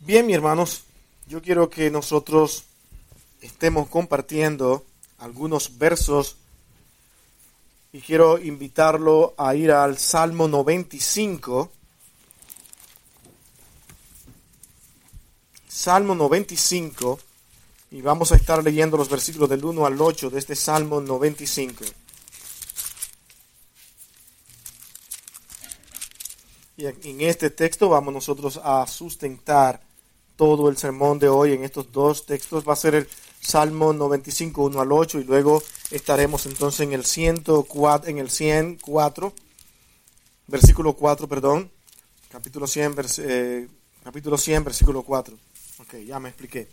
Bien, mis hermanos, yo quiero que nosotros estemos compartiendo algunos versos y quiero invitarlo a ir al Salmo 95. Salmo 95, y vamos a estar leyendo los versículos del 1 al 8 de este Salmo 95. Y en este texto vamos nosotros a sustentar todo el sermón de hoy. En estos dos textos va a ser el Salmo 95, 1 al 8, y luego estaremos entonces en el 104, versículo 4, capítulo 100, versículo 4. Ok, ya me expliqué.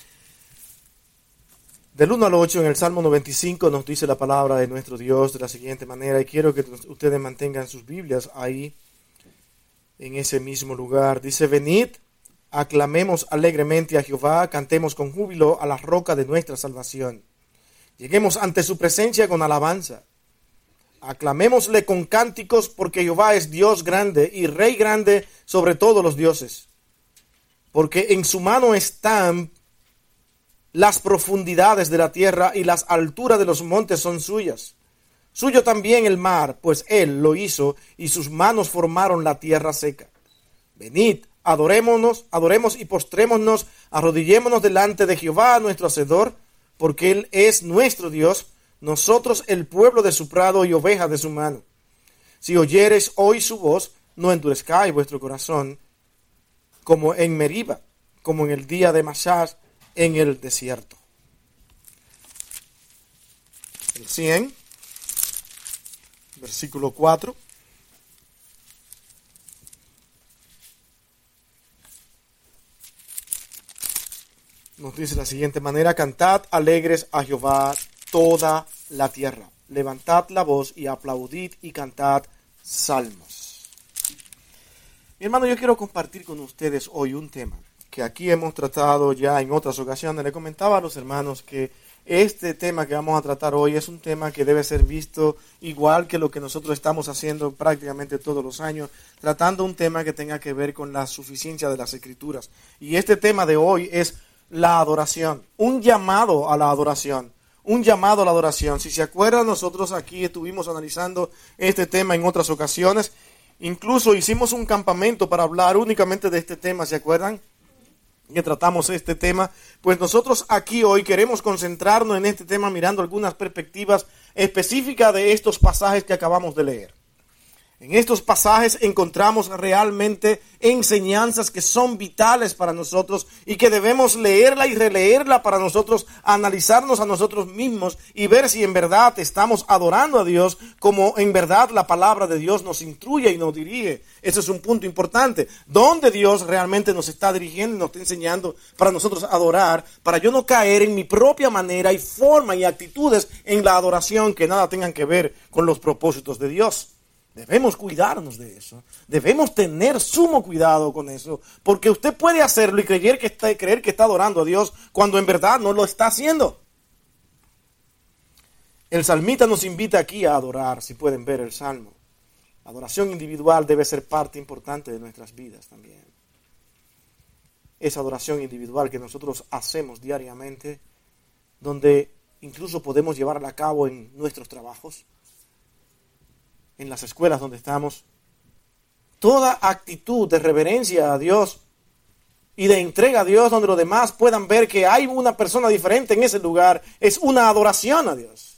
Del 1 al 8 en el Salmo 95 nos dice la palabra de nuestro Dios de la siguiente manera, y quiero que ustedes mantengan sus Biblias ahí en ese mismo lugar. Dice: venid, aclamemos alegremente a Jehová, cantemos con júbilo a la roca de nuestra salvación. Lleguemos ante su presencia con alabanza. Aclamémosle con cánticos, porque Jehová es Dios grande y Rey grande sobre todos los dioses. Porque en su mano están las profundidades de la tierra, y las alturas de los montes son suyas. Suyo también el mar, pues él lo hizo, y sus manos formaron la tierra seca. Venid, adoremos y postrémonos, arrodillémonos delante de Jehová nuestro Hacedor, porque él es nuestro Dios, nosotros el pueblo de su prado y ovejas de su mano. Si oyereis hoy su voz, no endurezcáis vuestro corazón, como en Meriba, como en el día de Masás en el desierto. El 100, versículo 4. Nos dice de la siguiente manera: cantad alegres a Jehová toda la tierra. Levantad la voz y aplaudid y cantad salmos. Mi hermano, yo quiero compartir con ustedes hoy un tema que aquí hemos tratado ya en otras ocasiones. Le comentaba a los hermanos que este tema que vamos a tratar hoy es un tema que debe ser visto igual que lo que nosotros estamos haciendo prácticamente todos los años, tratando un tema que tenga que ver con la suficiencia de las Escrituras. Y este tema de hoy es la adoración, un llamado a la adoración. Un llamado a la adoración. Si se acuerdan, nosotros aquí estuvimos analizando este tema en otras ocasiones. Incluso hicimos un campamento para hablar únicamente de este tema, ¿se acuerdan? Que tratamos este tema. Pues nosotros aquí hoy queremos concentrarnos en este tema mirando algunas perspectivas específicas de estos pasajes que acabamos de leer. En estos pasajes encontramos realmente enseñanzas que son vitales para nosotros y que debemos leerla y releerla para nosotros analizarnos a nosotros mismos y ver si en verdad estamos adorando a Dios como en verdad la palabra de Dios nos instruye y nos dirige. Ese es un punto importante. ¿Dónde Dios realmente nos está dirigiendo y nos está enseñando para nosotros adorar? Para yo no caer en mi propia manera y forma y actitudes en la adoración que nada tengan que ver con los propósitos de Dios. Debemos cuidarnos de eso. Debemos tener sumo cuidado con eso. Porque usted puede hacerlo y creer que está adorando a Dios cuando en verdad no lo está haciendo. El salmista nos invita aquí a adorar, si pueden ver el salmo. La adoración individual debe ser parte importante de nuestras vidas también. Esa adoración individual que nosotros hacemos diariamente, donde incluso podemos llevarla a cabo en nuestros trabajos, en las escuelas donde estamos. Toda actitud de reverencia a Dios y de entrega a Dios, donde los demás puedan ver que hay una persona diferente en ese lugar, es una adoración a Dios.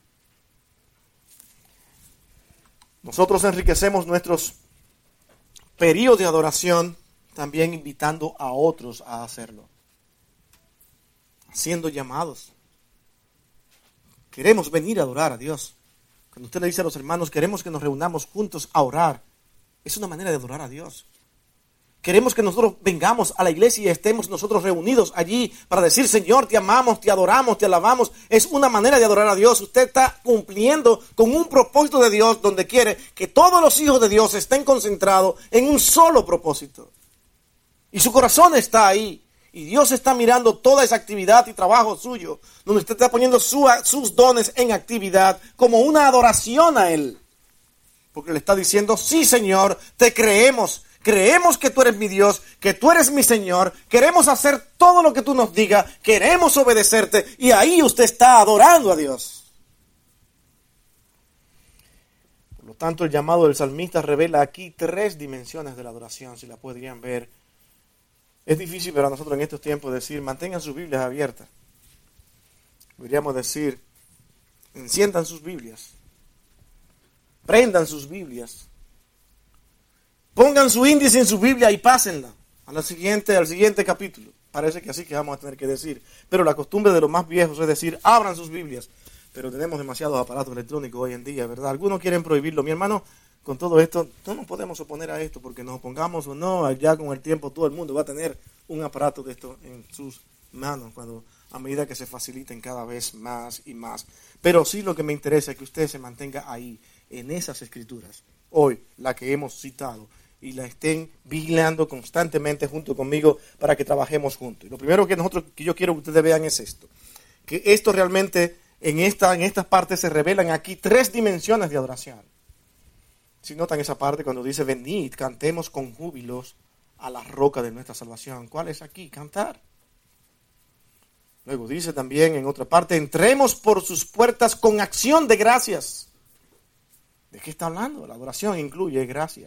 Nosotros enriquecemos nuestros periodos de adoración también invitando a otros a hacerlo, haciendo llamados. Queremos venir a adorar a Dios. Cuando usted le dice a los hermanos, queremos que nos reunamos juntos a orar, es una manera de adorar a Dios. Queremos que nosotros vengamos a la iglesia y estemos nosotros reunidos allí para decir: Señor, te amamos, te adoramos, te alabamos. Es una manera de adorar a Dios. Usted está cumpliendo con un propósito de Dios, donde quiere que todos los hijos de Dios estén concentrados en un solo propósito. Y su corazón está ahí. Y Dios está mirando toda esa actividad y trabajo suyo, donde usted está poniendo sus dones en actividad como una adoración a Él. Porque le está diciendo: sí, Señor, te creemos, creemos que tú eres mi Dios, que tú eres mi Señor, queremos hacer todo lo que tú nos digas, queremos obedecerte, y ahí usted está adorando a Dios. Por lo tanto, el llamado del salmista revela aquí 3 dimensiones de la adoración, si la podrían ver. Es difícil para nosotros en estos tiempos decir, mantengan sus Biblias abiertas. Podríamos decir, enciendan sus Biblias, prendan sus Biblias, pongan su índice en su Biblia y pásenla al siguiente capítulo. Parece que así que vamos a tener que decir. Pero la costumbre de los más viejos es decir, abran sus Biblias. Pero tenemos demasiados aparatos electrónicos hoy en día, ¿verdad? Algunos quieren prohibirlo. Mi hermano, con todo esto, no nos podemos oponer a esto porque nos opongamos o no, allá con el tiempo todo el mundo va a tener un aparato de esto en sus manos a medida que se faciliten cada vez más y más. Pero sí lo que me interesa es que usted se mantenga ahí, en esas escrituras, hoy, la que hemos citado, y la estén vigilando constantemente junto conmigo para que trabajemos juntos. Y lo primero que yo quiero que ustedes vean es esto, que esto realmente, en estas partes se revelan aquí 3 dimensiones de adoración. Si notan esa parte cuando dice, venid, cantemos con júbilos a la roca de nuestra salvación. ¿Cuál es aquí? Cantar. Luego dice también en otra parte, entremos por sus puertas con acción de gracias. ¿De qué está hablando? La adoración incluye gracia.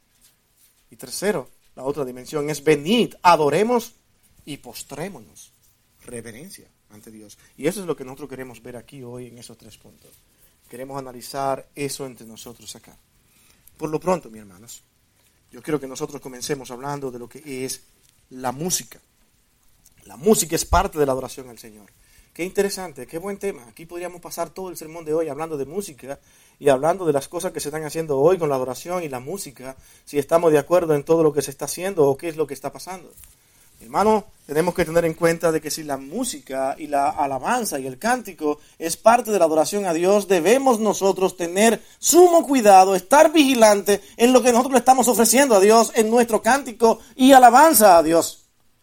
Y tercero, la otra dimensión es venid, adoremos y postrémonos. Reverencia ante Dios. Y eso es lo que nosotros queremos ver aquí hoy en esos 3 puntos. Queremos analizar eso entre nosotros acá. Por lo pronto, mis hermanos, yo quiero que nosotros comencemos hablando de lo que es la música. La música es parte de la adoración al Señor. Qué interesante, qué buen tema. Aquí podríamos pasar todo el sermón de hoy hablando de música y hablando de las cosas que se están haciendo hoy con la adoración y la música, si estamos de acuerdo en todo lo que se está haciendo o qué es lo que está pasando. Hermano, tenemos que tener en cuenta de que si la música y la alabanza y el cántico es parte de la adoración a Dios, debemos nosotros tener sumo cuidado, estar vigilantes en lo que nosotros le estamos ofreciendo a Dios en nuestro cántico y alabanza a Dios.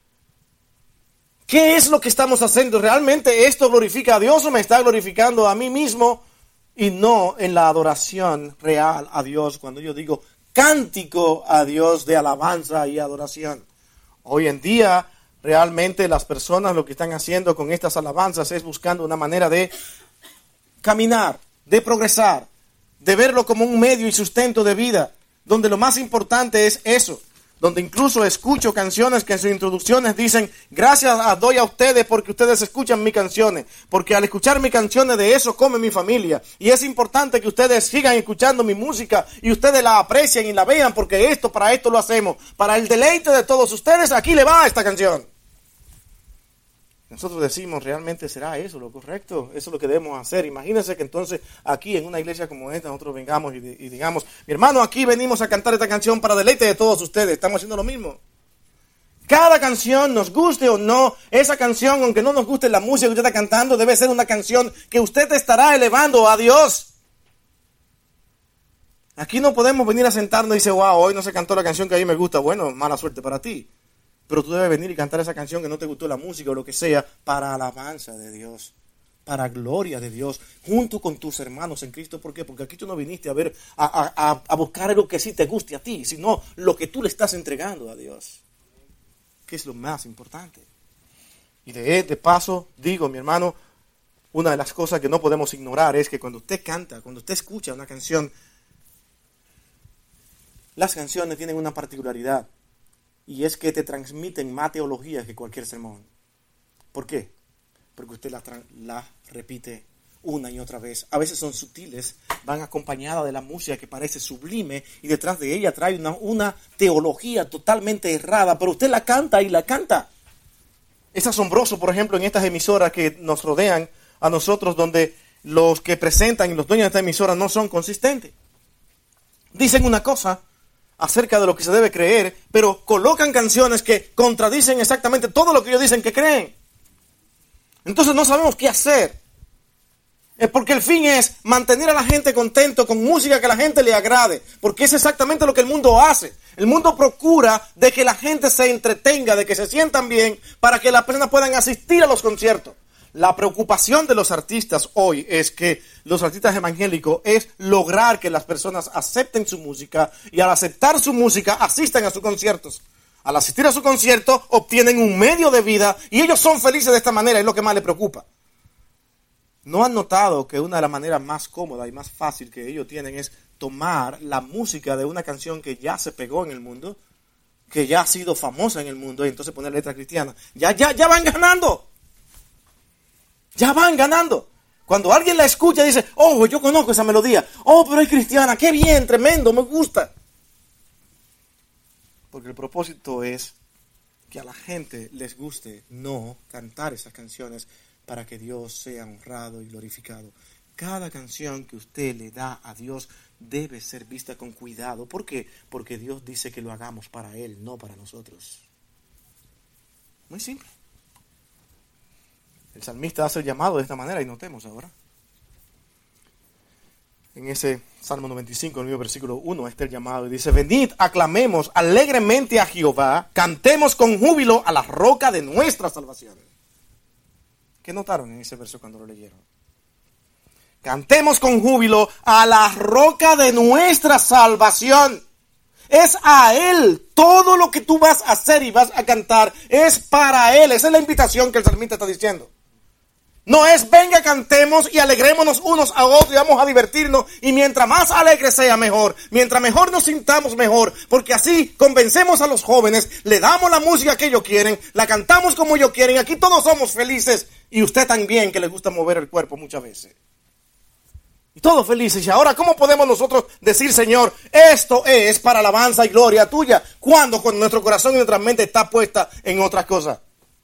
¿Qué es lo que estamos haciendo? ¿Realmente esto glorifica a Dios o me está glorificando a mí mismo? Y no en la adoración real a Dios, cuando yo digo cántico a Dios de alabanza y adoración. Hoy en día, realmente las personas lo que están haciendo con estas alabanzas es buscando una manera de caminar, de progresar, de verlo como un medio y sustento de vida, donde lo más importante es eso, donde incluso escucho canciones que en sus introducciones dicen, gracias doy a ustedes porque ustedes escuchan mis canciones, porque al escuchar mis canciones de eso come mi familia, y es importante que ustedes sigan escuchando mi música y ustedes la aprecien y la vean porque para esto lo hacemos, para el deleite de todos ustedes, aquí le va esta canción. Nosotros decimos, ¿realmente será eso lo correcto? Eso es lo que debemos hacer. Imagínense que entonces aquí en una iglesia como esta nosotros vengamos y digamos, mi hermano, aquí venimos a cantar esta canción para deleite de todos ustedes. Estamos haciendo lo mismo. Cada canción, nos guste o no, esa canción, aunque no nos guste la música que usted está cantando, debe ser una canción que usted estará elevando a Dios. Aquí no podemos venir a sentarnos y decir, wow, hoy no se cantó la canción que a mí me gusta. Bueno, mala suerte para ti. Pero tú debes venir y cantar esa canción que no te gustó la música o lo que sea, para alabanza de Dios, para gloria de Dios, junto con tus hermanos en Cristo. ¿Por qué? Porque aquí tú no viniste a buscar algo que sí te guste a ti, sino lo que tú le estás entregando a Dios, que es lo más importante. Y de paso, digo, mi hermano, una de las cosas que no podemos ignorar es que cuando usted canta, cuando usted escucha una canción, las canciones tienen una particularidad. Y es que te transmiten más teología que cualquier sermón. ¿Por qué? Porque usted la repite una y otra vez. A veces son sutiles, van acompañadas de la música que parece sublime y detrás de ella trae una teología totalmente errada, pero usted la canta y la canta. Es asombroso, por ejemplo, en estas emisoras que nos rodean a nosotros, donde los que presentan y los dueños de esta emisora no son consistentes. Dicen una cosa acerca de lo que se debe creer, pero colocan canciones que contradicen exactamente todo lo que ellos dicen que creen. Entonces no sabemos qué hacer. Es porque el fin es mantener a la gente contento con música que a la gente le agrade, porque es exactamente lo que el mundo hace. El mundo procura de que la gente se entretenga, de que se sientan bien, para que las personas puedan asistir a los conciertos. La preocupación de los artistas hoy es que los artistas evangélicos es lograr que las personas acepten su música y al aceptar su música asistan a sus conciertos. Al asistir a su concierto obtienen un medio de vida y ellos son felices de esta manera, es lo que más les preocupa. ¿No han notado que una de las maneras más cómodas y más fácil que ellos tienen es tomar la música de una canción que ya se pegó en el mundo, que ya ha sido famosa en el mundo, y entonces poner letra cristiana? Ya van ganando. Ya van ganando. Cuando alguien la escucha dice, oh, yo conozco esa melodía. Oh, pero es cristiana. Qué bien, tremendo, me gusta. Porque el propósito es que a la gente les guste no cantar esas canciones para que Dios sea honrado y glorificado. Cada canción que usted le da a Dios debe ser vista con cuidado. ¿Por qué? Porque Dios dice que lo hagamos para Él, no para nosotros. Muy simple. El salmista hace el llamado de esta manera y notemos ahora. En ese Salmo 95, en el versículo 1, está el llamado y dice, venid, aclamemos alegremente a Jehová, cantemos con júbilo a la roca de nuestra salvación. ¿Qué notaron en ese verso cuando lo leyeron? Cantemos con júbilo a la roca de nuestra salvación. Es a Él. Todo lo que tú vas a hacer y vas a cantar es para Él. Esa es la invitación que el salmista está diciendo. No es venga, cantemos y alegrémonos unos a otros y vamos a divertirnos. Y mientras más alegre sea, mejor. Mientras mejor nos sintamos, mejor. Porque así convencemos a los jóvenes, le damos la música que ellos quieren, la cantamos como ellos quieren. Aquí todos somos felices. Y usted también, que le gusta mover el cuerpo muchas veces. Y todos felices. Y ahora, ¿cómo podemos nosotros decir, Señor, esto es para alabanza y gloria tuya? Cuando nuestro corazón y nuestra mente está puesta en otras cosas.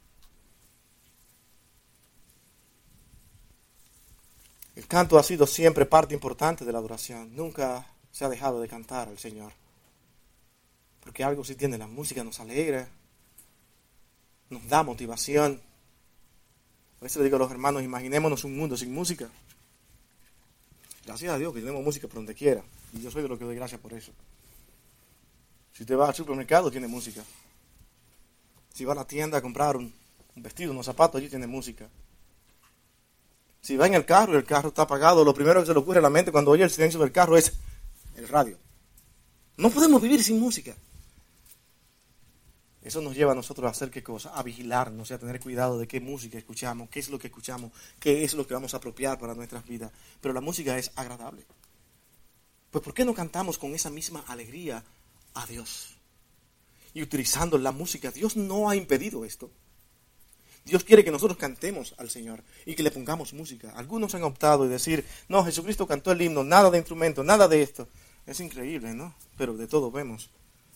El canto ha sido siempre parte importante de la adoración. Nunca se ha dejado de cantar al Señor. Porque algo sí tiene, la música nos alegra, nos da motivación. A veces le digo a los hermanos, imaginémonos un mundo sin música. Gracias a Dios que tenemos música por donde quiera. Y yo soy de los que doy gracias por eso. Si usted va al supermercado, tiene música. Si va a la tienda a comprar un vestido, unos zapatos, allí tiene música. Si va en el carro y el carro está apagado, lo primero que se le ocurre a la mente cuando oye el silencio del carro es el radio. No podemos vivir sin música. Eso nos lleva a nosotros a hacer qué cosa, a vigilarnos y a tener cuidado de qué música escuchamos, qué es lo que escuchamos, qué es lo que vamos a apropiar para nuestras vidas. Pero la música es agradable. Pues ¿por qué no cantamos con esa misma alegría a Dios? Y utilizando la música, Dios no ha impedido esto. Dios quiere que nosotros cantemos al Señor y que le pongamos música. Algunos han optado y decir, no, Jesucristo cantó el himno, nada de instrumento, nada de esto. Es increíble, ¿no? Pero de todo vemos.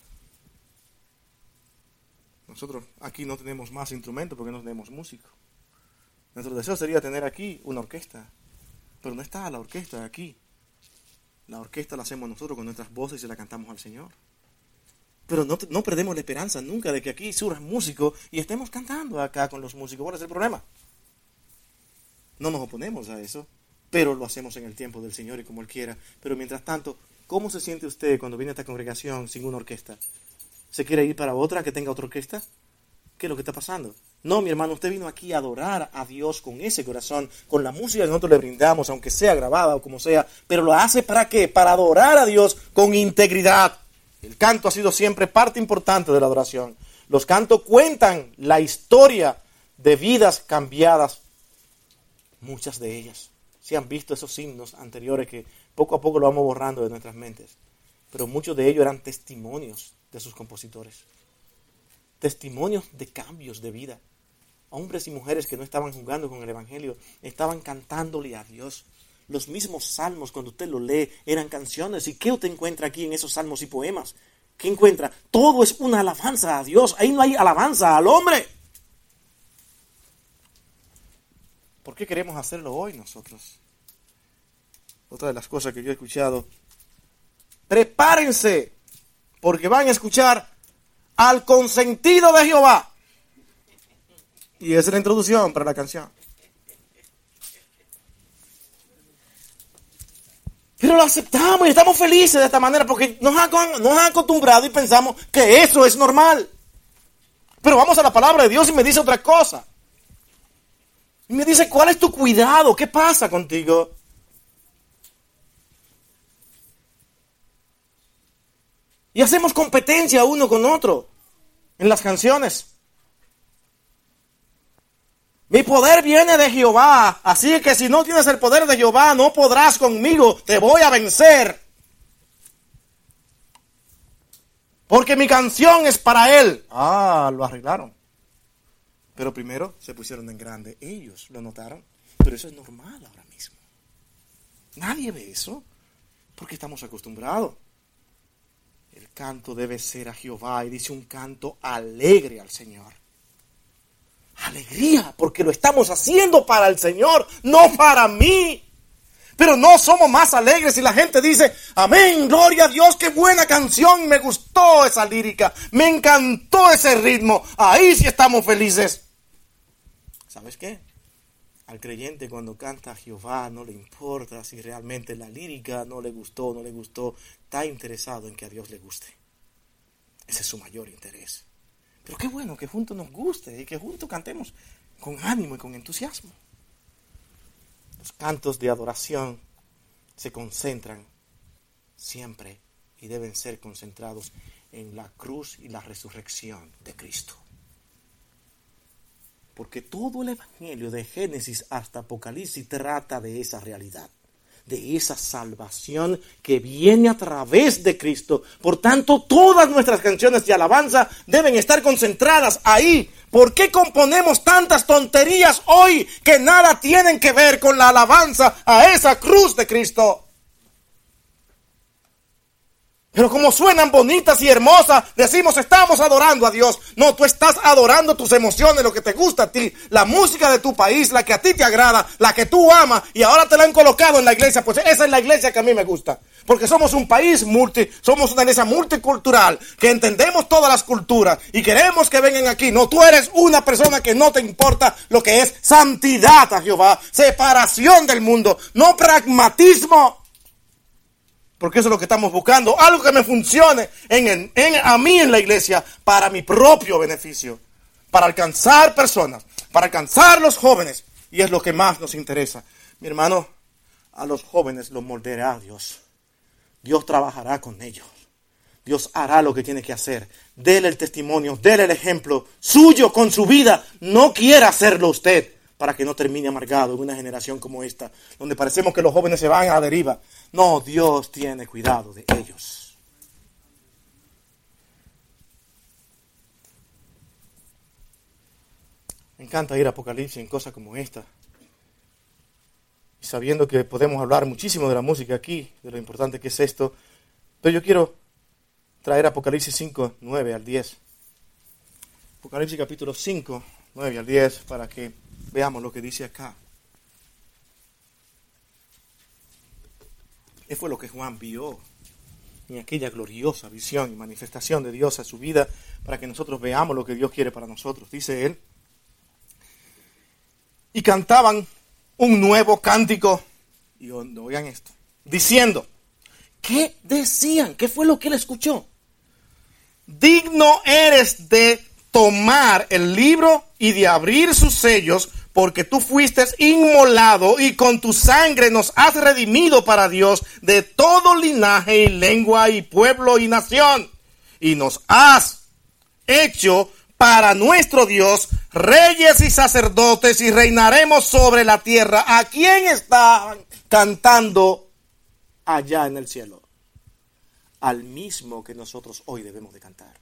Nosotros aquí no tenemos más instrumentos porque no tenemos músicos. Nuestro deseo sería tener aquí una orquesta, pero no está la orquesta aquí. La orquesta la hacemos nosotros con nuestras voces y la cantamos al Señor. Pero no perdemos la esperanza nunca de que aquí surjan músicos y estemos cantando acá con los músicos. ¿Cuál es el problema? No nos oponemos a eso, pero lo hacemos en el tiempo del Señor y como Él quiera. Pero mientras tanto, ¿cómo se siente usted cuando viene a esta congregación sin una orquesta? ¿Se quiere ir para otra que tenga otra orquesta? ¿Qué es lo que está pasando? No, mi hermano, usted vino aquí a adorar a Dios con ese corazón, con la música que nosotros le brindamos, aunque sea grabada o como sea, pero lo hace ¿para qué? Para adorar a Dios con integridad. El canto ha sido siempre parte importante de la adoración. Los cantos cuentan la historia de vidas cambiadas. Muchas de ellas. Si han visto esos himnos anteriores que poco a poco lo vamos borrando de nuestras mentes. Pero muchos de ellos eran testimonios de sus compositores. Testimonios de cambios de vida. Hombres y mujeres que no estaban jugando con el Evangelio, estaban cantándole a Dios. Los mismos salmos, cuando usted lo lee, eran canciones. ¿Y qué usted encuentra aquí en esos salmos y poemas? ¿Qué encuentra? Todo es una alabanza a Dios. Ahí no hay alabanza al hombre. ¿Por qué queremos hacerlo hoy nosotros? Otra de las cosas que yo he escuchado. Prepárense, porque van a escuchar al consentido de Jehová. Y esa es la introducción para la canción. Pero lo aceptamos y estamos felices de esta manera porque nos han acostumbrado y pensamos que eso es normal. Pero vamos a la palabra de Dios y me dice otra cosa. Y me dice, ¿cuál es tu cuidado? ¿Qué pasa contigo? Y hacemos competencia uno con otro en las canciones. Mi poder viene de Jehová, así que si no tienes el poder de Jehová, no podrás conmigo, te voy a vencer. Porque mi canción es para él. Ah, lo arreglaron. Pero primero se pusieron en grande. Ellos lo notaron. Pero eso es normal ahora mismo. Nadie ve eso. Porque estamos acostumbrados. El canto debe ser a Jehová. Y dice un canto alegre al Señor. Alegría. Porque lo estamos haciendo para el Señor. No para mí. Pero no somos más alegres si la gente dice, amén, gloria a Dios, qué buena canción, me gustó esa lírica, me encantó ese ritmo, ahí sí estamos felices. ¿Sabes qué? Al creyente cuando canta a Jehová no le importa si realmente la lírica no le gustó o no le gustó, está interesado en que a Dios le guste. Ese es su mayor interés. Pero qué bueno que juntos nos guste y que juntos cantemos con ánimo y con entusiasmo. Los cantos de adoración se concentran siempre y deben ser concentrados en la cruz y la resurrección de Cristo. Porque todo el Evangelio de Génesis hasta Apocalipsis trata de esa realidad, de esa salvación que viene a través de Cristo. Por tanto, todas nuestras canciones de alabanza deben estar concentradas ahí. ¿Por qué componemos tantas tonterías hoy que nada tienen que ver con la alabanza a esa cruz de Cristo? Pero como suenan bonitas y hermosas, decimos estamos adorando a Dios. No, tú estás adorando tus emociones, lo que te gusta a ti, la música de tu país, la que a ti te agrada, la que tú amas, y ahora te la han colocado en la iglesia. Pues esa es la iglesia que a mí me gusta. Porque somos un país somos una iglesia multicultural, que entendemos todas las culturas y queremos que vengan aquí. No, tú eres una persona que no te importa lo que es santidad a Jehová, separación del mundo, no pragmatismo. Porque eso es lo que estamos buscando. Algo que me funcione a mí en la iglesia para mi propio beneficio. Para alcanzar personas. Para alcanzar los jóvenes. Y es lo que más nos interesa. Mi hermano, a los jóvenes los moldeará Dios. Dios trabajará con ellos. Dios hará lo que tiene que hacer. Dele el testimonio, dele el ejemplo suyo con su vida. No quiera hacerlo usted para que no termine amargado en una generación como esta, donde parecemos que los jóvenes se van a la deriva. No, Dios tiene cuidado de ellos. Me encanta ir a Apocalipsis en cosas como esta. Y sabiendo que podemos hablar muchísimo de la música aquí, de lo importante que es esto. Pero yo quiero traer Apocalipsis 5, 9 al 10. Apocalipsis capítulo 5, 9 al 10, para que veamos lo que dice acá. ¿Qué fue lo que Juan vio en aquella gloriosa visión y manifestación de Dios a su vida para que nosotros veamos lo que Dios quiere para nosotros? Dice él. Y cantaban un nuevo cántico. Y oigan esto. Diciendo. ¿Qué decían? ¿Qué fue lo que él escuchó? Digno eres de tomar el libro y de abrir sus sellos, porque tú fuiste inmolado y con tu sangre nos has redimido para Dios de todo linaje y lengua y pueblo y nación. Y nos has hecho para nuestro Dios reyes y sacerdotes y reinaremos sobre la tierra. ¿A quién está cantando allá en el cielo? Al mismo que nosotros hoy debemos de cantar.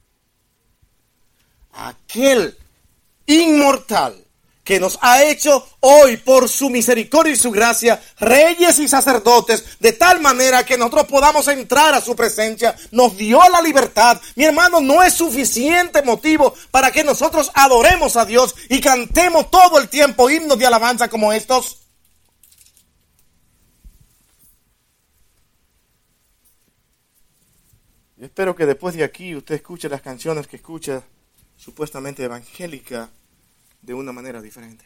Aquel inmortal que nos ha hecho hoy por su misericordia y su gracia reyes y sacerdotes, de tal manera que nosotros podamos entrar a su presencia, nos dio la libertad. Mi hermano, no es suficiente motivo para que nosotros adoremos a Dios y cantemos todo el tiempo himnos de alabanza como estos. Yo espero que después de aquí usted escuche las canciones que escucha supuestamente evangélica de una manera diferente.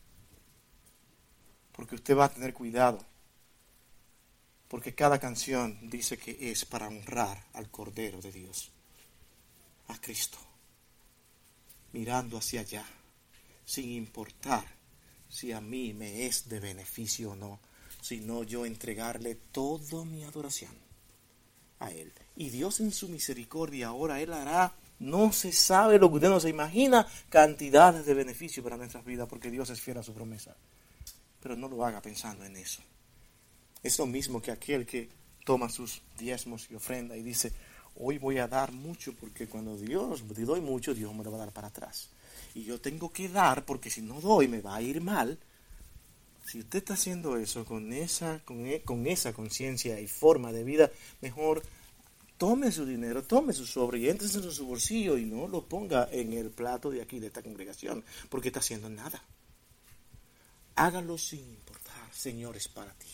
Porque usted va a tener cuidado. Porque cada canción dice que es para honrar al Cordero de Dios, a Cristo, mirando hacia allá, sin importar si a mí me es de beneficio o no, sino yo entregarle toda mi adoración a Él. Y Dios en su misericordia ahora Él hará, no se sabe lo que usted no se imagina, cantidades de beneficios para nuestras vidas, porque Dios es fiel a su promesa. Pero no lo haga pensando en eso. Es lo mismo que aquel que toma sus diezmos y ofrenda y dice, hoy voy a dar mucho porque cuando Dios te doy mucho, Dios me lo va a dar para atrás. Y yo tengo que dar porque si no doy me va a ir mal. Si usted está haciendo eso con esa conciencia y forma de vida, mejor tome su dinero, tome su sobre y entre en su bolsillo y no lo ponga en el plato de aquí, de esta congregación, porque está haciendo nada. Hágalo sin importar, Señor, es para ti.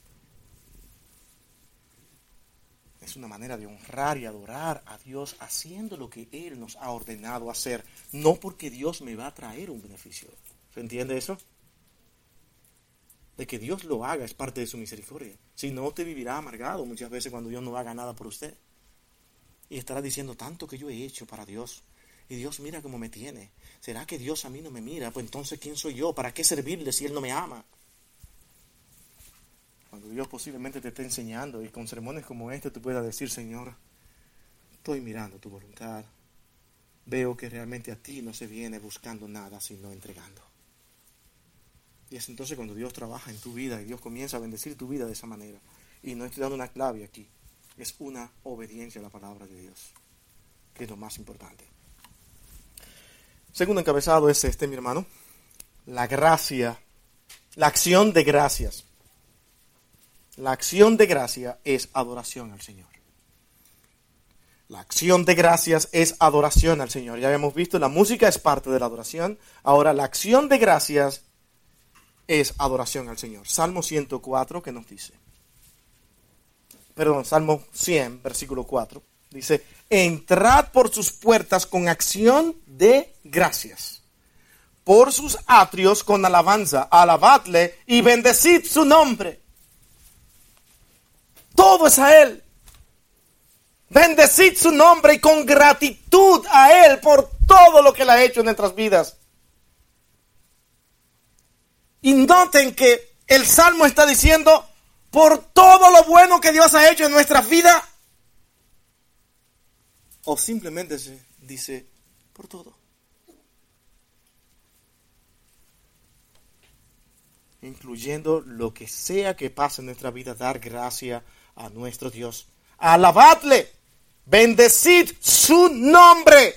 Es una manera de honrar y adorar a Dios haciendo lo que Él nos ha ordenado hacer, no porque Dios me va a traer un beneficio. ¿Se entiende eso? De que Dios lo haga es parte de su misericordia. Si no, usted vivirá amargado muchas veces cuando Dios no haga nada por usted. Y estará diciendo tanto que yo he hecho para Dios. Y Dios mira cómo me tiene. ¿Será que Dios a mí no me mira? Pues entonces, ¿quién soy yo? ¿Para qué servirle si Él no me ama? Cuando Dios posiblemente te esté enseñando y con sermones como este tú puedas decir, Señor, estoy mirando tu voluntad. Veo que realmente a ti no se viene buscando nada, sino entregando. Y es entonces cuando Dios trabaja en tu vida y Dios comienza a bendecir tu vida de esa manera. Y no estoy dando una clave aquí. Es una obediencia a la palabra de Dios, que es lo más importante. Segundo encabezado es este, mi hermano. La gracia, la acción de gracias. La acción de gracia es adoración al Señor. La acción de gracias es adoración al Señor. Ya habíamos visto, la música es parte de la adoración. Ahora, la acción de gracias es adoración al Señor. Salmo 104, ¿qué nos dice? Salmo 100, versículo 4. Dice, entrad por sus puertas con acción de gracias. Por sus atrios con alabanza. Alabadle y bendecid su nombre. Todo es a Él. Bendecid su nombre y con gratitud a Él por todo lo que Él ha hecho en nuestras vidas. Y noten que el Salmo está diciendo por todo lo bueno que Dios ha hecho en nuestras vidas. O simplemente se dice por todo. Incluyendo lo que sea que pase en nuestra vida, dar gracia a nuestro Dios. Alabadle, bendecid su nombre.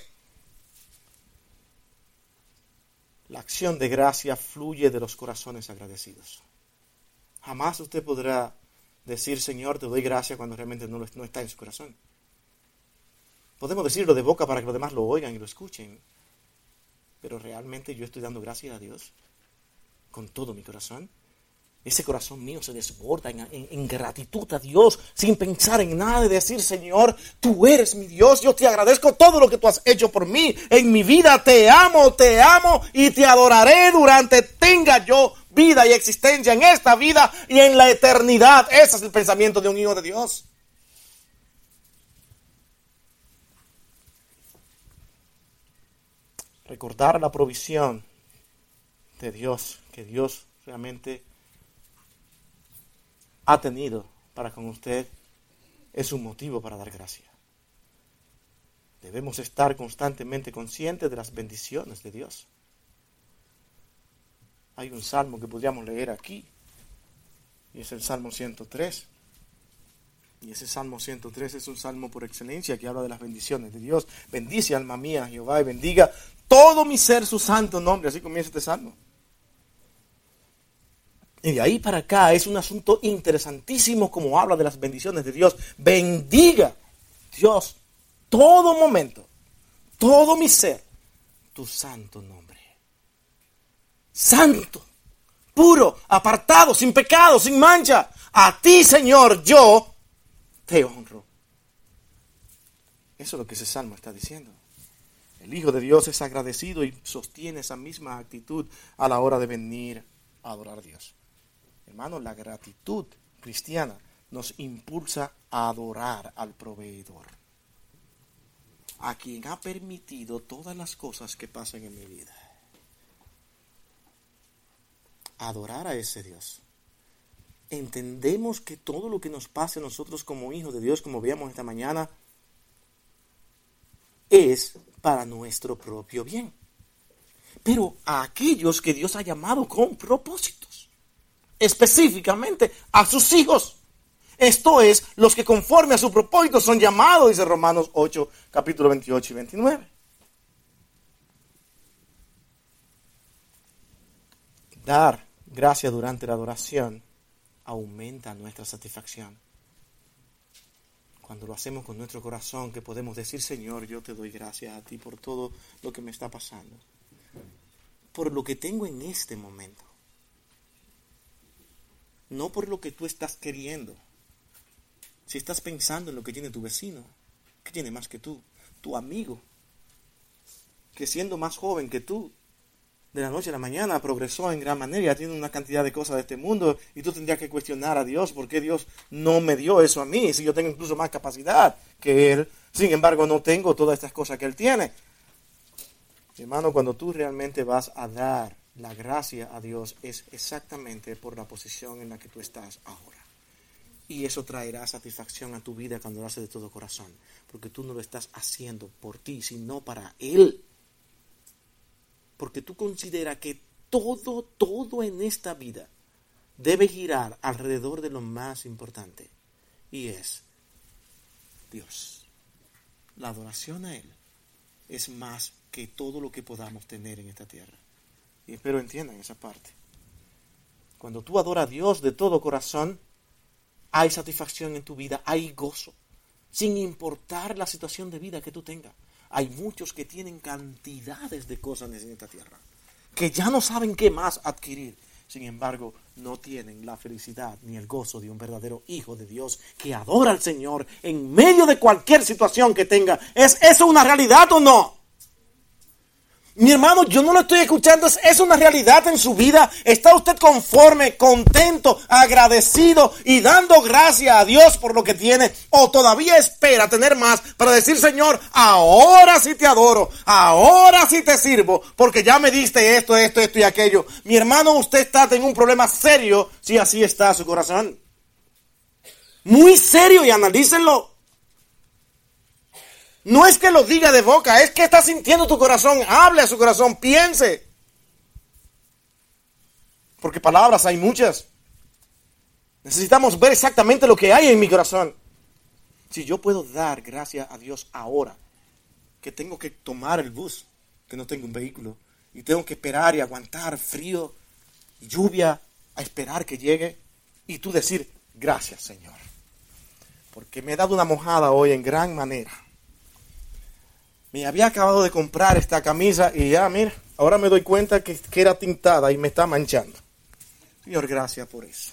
La acción de gracia fluye de los corazones agradecidos. Jamás usted podrá decir, Señor, te doy gracias cuando realmente no está en su corazón. Podemos decirlo de boca para que los demás lo oigan y lo escuchen. Pero realmente yo estoy dando gracias a Dios con todo mi corazón. Ese corazón mío se desborda en gratitud a Dios, sin pensar en nada, de decir, Señor, tú eres mi Dios, yo te agradezco todo lo que tú has hecho por mí, en mi vida te amo y te adoraré durante tenga yo vida y existencia en esta vida y en la eternidad. Ese es el pensamiento de un hijo de Dios. Recordar la provisión de Dios, que Dios realmente ha tenido para con usted, es un motivo para dar gracia. Debemos estar constantemente conscientes de las bendiciones de Dios. Hay un salmo que podríamos leer aquí, y es el Salmo 103. Y ese Salmo 103 es un salmo por excelencia que habla de las bendiciones de Dios. Bendice, alma mía, a Jehová, y bendiga todo mi ser su santo nombre. Así comienza este salmo. Y de ahí para acá es un asunto interesantísimo como habla de las bendiciones de Dios. Bendiga Dios todo momento, todo mi ser, tu santo nombre. Santo, puro, apartado, sin pecado, sin mancha. A ti, Señor, yo te honro. Eso es lo que ese salmo está diciendo. El Hijo de Dios es agradecido y sostiene esa misma actitud a la hora de venir a adorar a Dios. Hermanos, la gratitud cristiana nos impulsa a adorar al proveedor, a quien ha permitido todas las cosas que pasan en mi vida. adorar a ese Dios. Entendemos que todo lo que nos pase a nosotros como hijos de Dios, como veíamos esta mañana, es para nuestro propio bien. Pero a aquellos que Dios ha llamado con propósitos, específicamente a sus hijos. Esto es, los que conforme a su propósito son llamados, dice Romanos 8, capítulo 28 y 29. Dar gracias durante la adoración aumenta nuestra satisfacción. Cuando lo hacemos con nuestro corazón, que podemos decir, Señor, yo te doy gracias a ti por todo lo que me está pasando, por lo que tengo en este momento, no por lo que tú estás queriendo. Si estás pensando en lo que tiene tu vecino, que tiene más que tú, tu amigo, que siendo más joven que tú, de la noche a la mañana progresó en gran manera, ya tiene una cantidad de cosas de este mundo, y tú tendrías que cuestionar a Dios, ¿por qué Dios no me dio eso a mí? Si yo tengo incluso más capacidad que Él, sin embargo no tengo todas estas cosas que Él tiene. Mi hermano, cuando tú realmente vas a dar la gracia a Dios, es exactamente por la posición en la que tú estás ahora. Y eso traerá satisfacción a tu vida cuando lo haces de todo corazón, porque tú no lo estás haciendo por ti, sino para Él. Porque tú consideras que todo en esta vida debe girar alrededor de lo más importante, y es Dios. La adoración a Él es más que todo lo que podamos tener en esta tierra. Y espero entiendan esa parte. Cuando tú adoras a Dios de todo corazón, hay satisfacción en tu vida, hay gozo, sin importar la situación de vida que tú tengas. Hay muchos que tienen cantidades de cosas en esta tierra, que ya no saben qué más adquirir. Sin embargo, no tienen la felicidad ni el gozo de un verdadero hijo de Dios que adora al Señor en medio de cualquier situación que tenga. ¿Es eso una realidad o no? Mi hermano, yo no lo estoy escuchando. ¿Es una realidad en su vida? ¿Está usted conforme, contento, agradecido y dando gracias a Dios por lo que tiene? ¿O todavía espera tener más para decir, Señor, ahora sí te adoro, ahora sí te sirvo, porque ya me diste esto y aquello? Mi hermano, usted está en un problema serio si así está su corazón. Muy serio, y analícenlo. No es que lo diga de boca, es que está sintiendo tu corazón. Hable a su corazón, piense. Porque palabras hay muchas. Necesitamos ver exactamente lo que hay en mi corazón. Si yo puedo dar gracias a Dios ahora, que tengo que tomar el bus, que no tengo un vehículo, y tengo que esperar y aguantar frío y lluvia, a esperar que llegue, y tú decir, gracias Señor, porque me he dado una mojada hoy en gran manera. Me había acabado de comprar esta camisa y ya, mira, ahora me doy cuenta que era tintada y me está manchando. Señor, gracias por eso.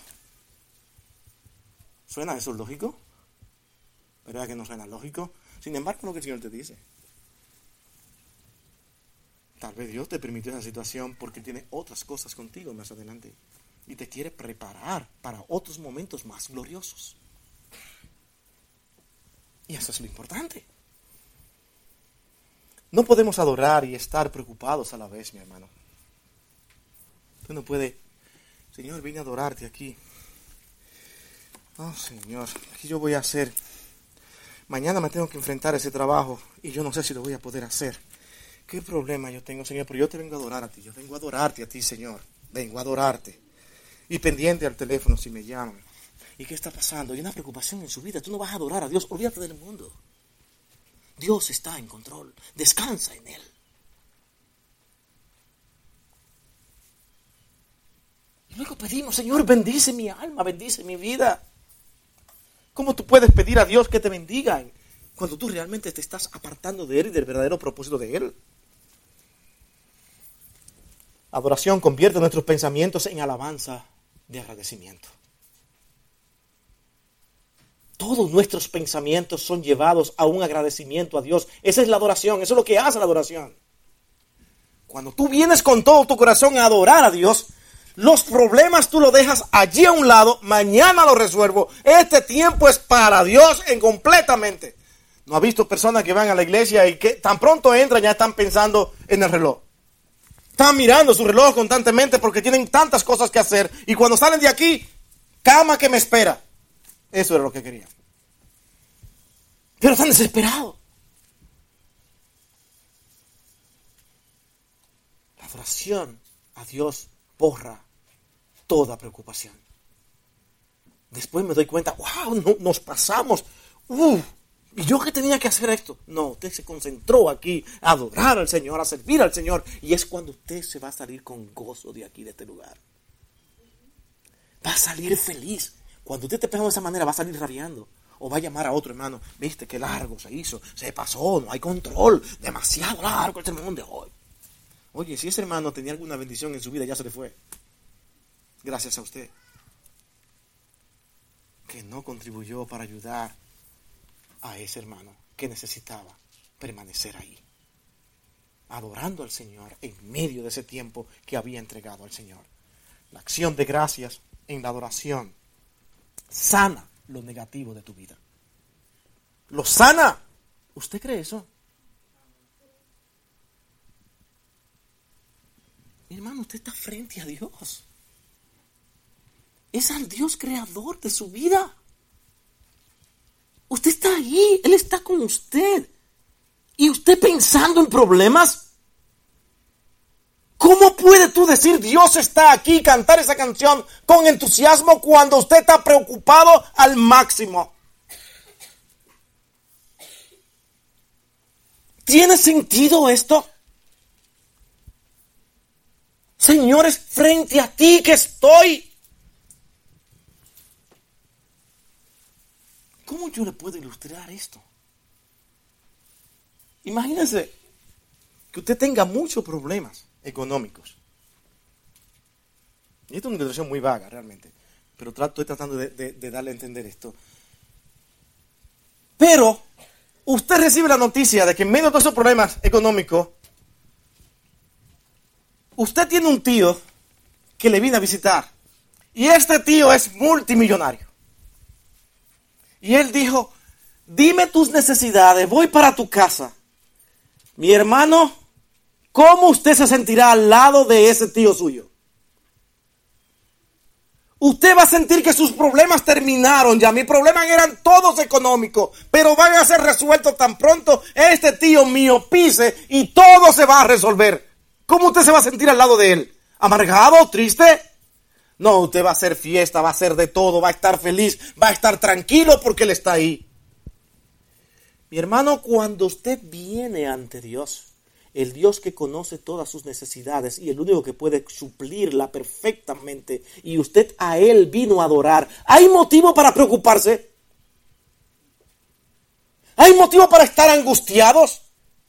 ¿Suena eso lógico? ¿Verdad que no suena lógico? Sin embargo, lo que el Señor te dice. Tal vez Dios te permitió esa situación porque tiene otras cosas contigo más adelante y te quiere preparar para otros momentos más gloriosos. Y eso es lo importante. No podemos adorar y estar preocupados a la vez, mi hermano. Tú no puedes, Señor, vine a adorarte aquí. Oh, Señor, ¿qué yo voy a hacer? Mañana me tengo que enfrentar a ese trabajo y yo no sé si lo voy a poder hacer. ¿Qué problema yo tengo, Señor? Pero yo te vengo a adorar a ti. Yo vengo a adorarte a ti, Señor. Vengo a adorarte. Y pendiente al teléfono si me llaman. ¿Y qué está pasando? Hay una preocupación en su vida. Tú no vas a adorar a Dios. Olvídate del mundo. Dios está en control. Descansa en Él. Y luego pedimos, Señor, bendice mi alma, bendice mi vida. ¿Cómo tú puedes pedir a Dios que te bendiga cuando tú realmente te estás apartando de Él y del verdadero propósito de Él? Adoración convierte nuestros pensamientos en alabanza de agradecimiento. Todos nuestros pensamientos son llevados a un agradecimiento a Dios. Esa es la adoración, eso es lo que hace la adoración. Cuando tú vienes con todo tu corazón a adorar a Dios, los problemas tú los dejas allí a un lado, mañana lo resuelvo. Este tiempo es para Dios en completamente. ¿No ha visto personas que van a la iglesia y que tan pronto entran ya están pensando en el reloj? Están mirando su reloj constantemente porque tienen tantas cosas que hacer. Y cuando salen de aquí, cama que me espera. Eso era lo que querían. Pero están desesperados. La adoración a Dios borra toda preocupación. Después me doy cuenta, wow, no, nos pasamos. ¿Y yo qué tenía que hacer esto? No, usted se concentró aquí a adorar al Señor, a servir al Señor. Y es cuando usted se va a salir con gozo de aquí, de este lugar. Va a salir feliz. Cuando usted te pega de esa manera, va a salir rabiando. O va a llamar a otro hermano. Viste qué largo se hizo, se pasó, no hay control. Demasiado largo el sermón de hoy. Oye, si ese hermano tenía alguna bendición en su vida, ya se le fue. Gracias a usted. Que no contribuyó para ayudar a ese hermano que necesitaba permanecer ahí, adorando al Señor en medio de ese tiempo que había entregado al Señor. La acción de gracias en la adoración sana lo negativo de tu vida. Lo sana. ¿Usted cree eso? Mi hermano, usted está frente a Dios. Es al Dios creador de su vida. Usted está ahí, Él está con usted. ¿Y usted pensando en problemas? ¿Cómo puede tú decir Dios está aquí, cantar esa canción con entusiasmo cuando usted está preocupado al máximo? ¿Tiene sentido esto? Señores, frente a ti que estoy. ¿Cómo yo le puedo ilustrar esto? Imagínense que usted tenga muchos problemas económicos. Y esto es una ilustración muy vaga realmente, pero estoy tratando de darle a entender esto. Pero usted recibe la noticia de que en medio de todos esos problemas económicos, usted tiene un tío que le viene a visitar. Y este tío es multimillonario. Y él dijo, dime tus necesidades, voy para tu casa. Mi hermano, ¿cómo usted se sentirá al lado de ese tío suyo? Usted va a sentir que sus problemas terminaron ya. Mis problemas eran todos económicos, pero van a ser resueltos tan pronto este tío mío pise y todo se va a resolver. ¿Cómo usted se va a sentir al lado de él? ¿Amargado? ¿Triste? No, usted va a hacer fiesta, va a hacer de todo, va a estar feliz, va a estar tranquilo porque Él está ahí. Mi hermano, cuando usted viene ante Dios, el Dios que conoce todas sus necesidades y el único que puede suplirla perfectamente, y usted a Él vino a adorar, ¿hay motivo para preocuparse? ¿Hay motivo para estar angustiados?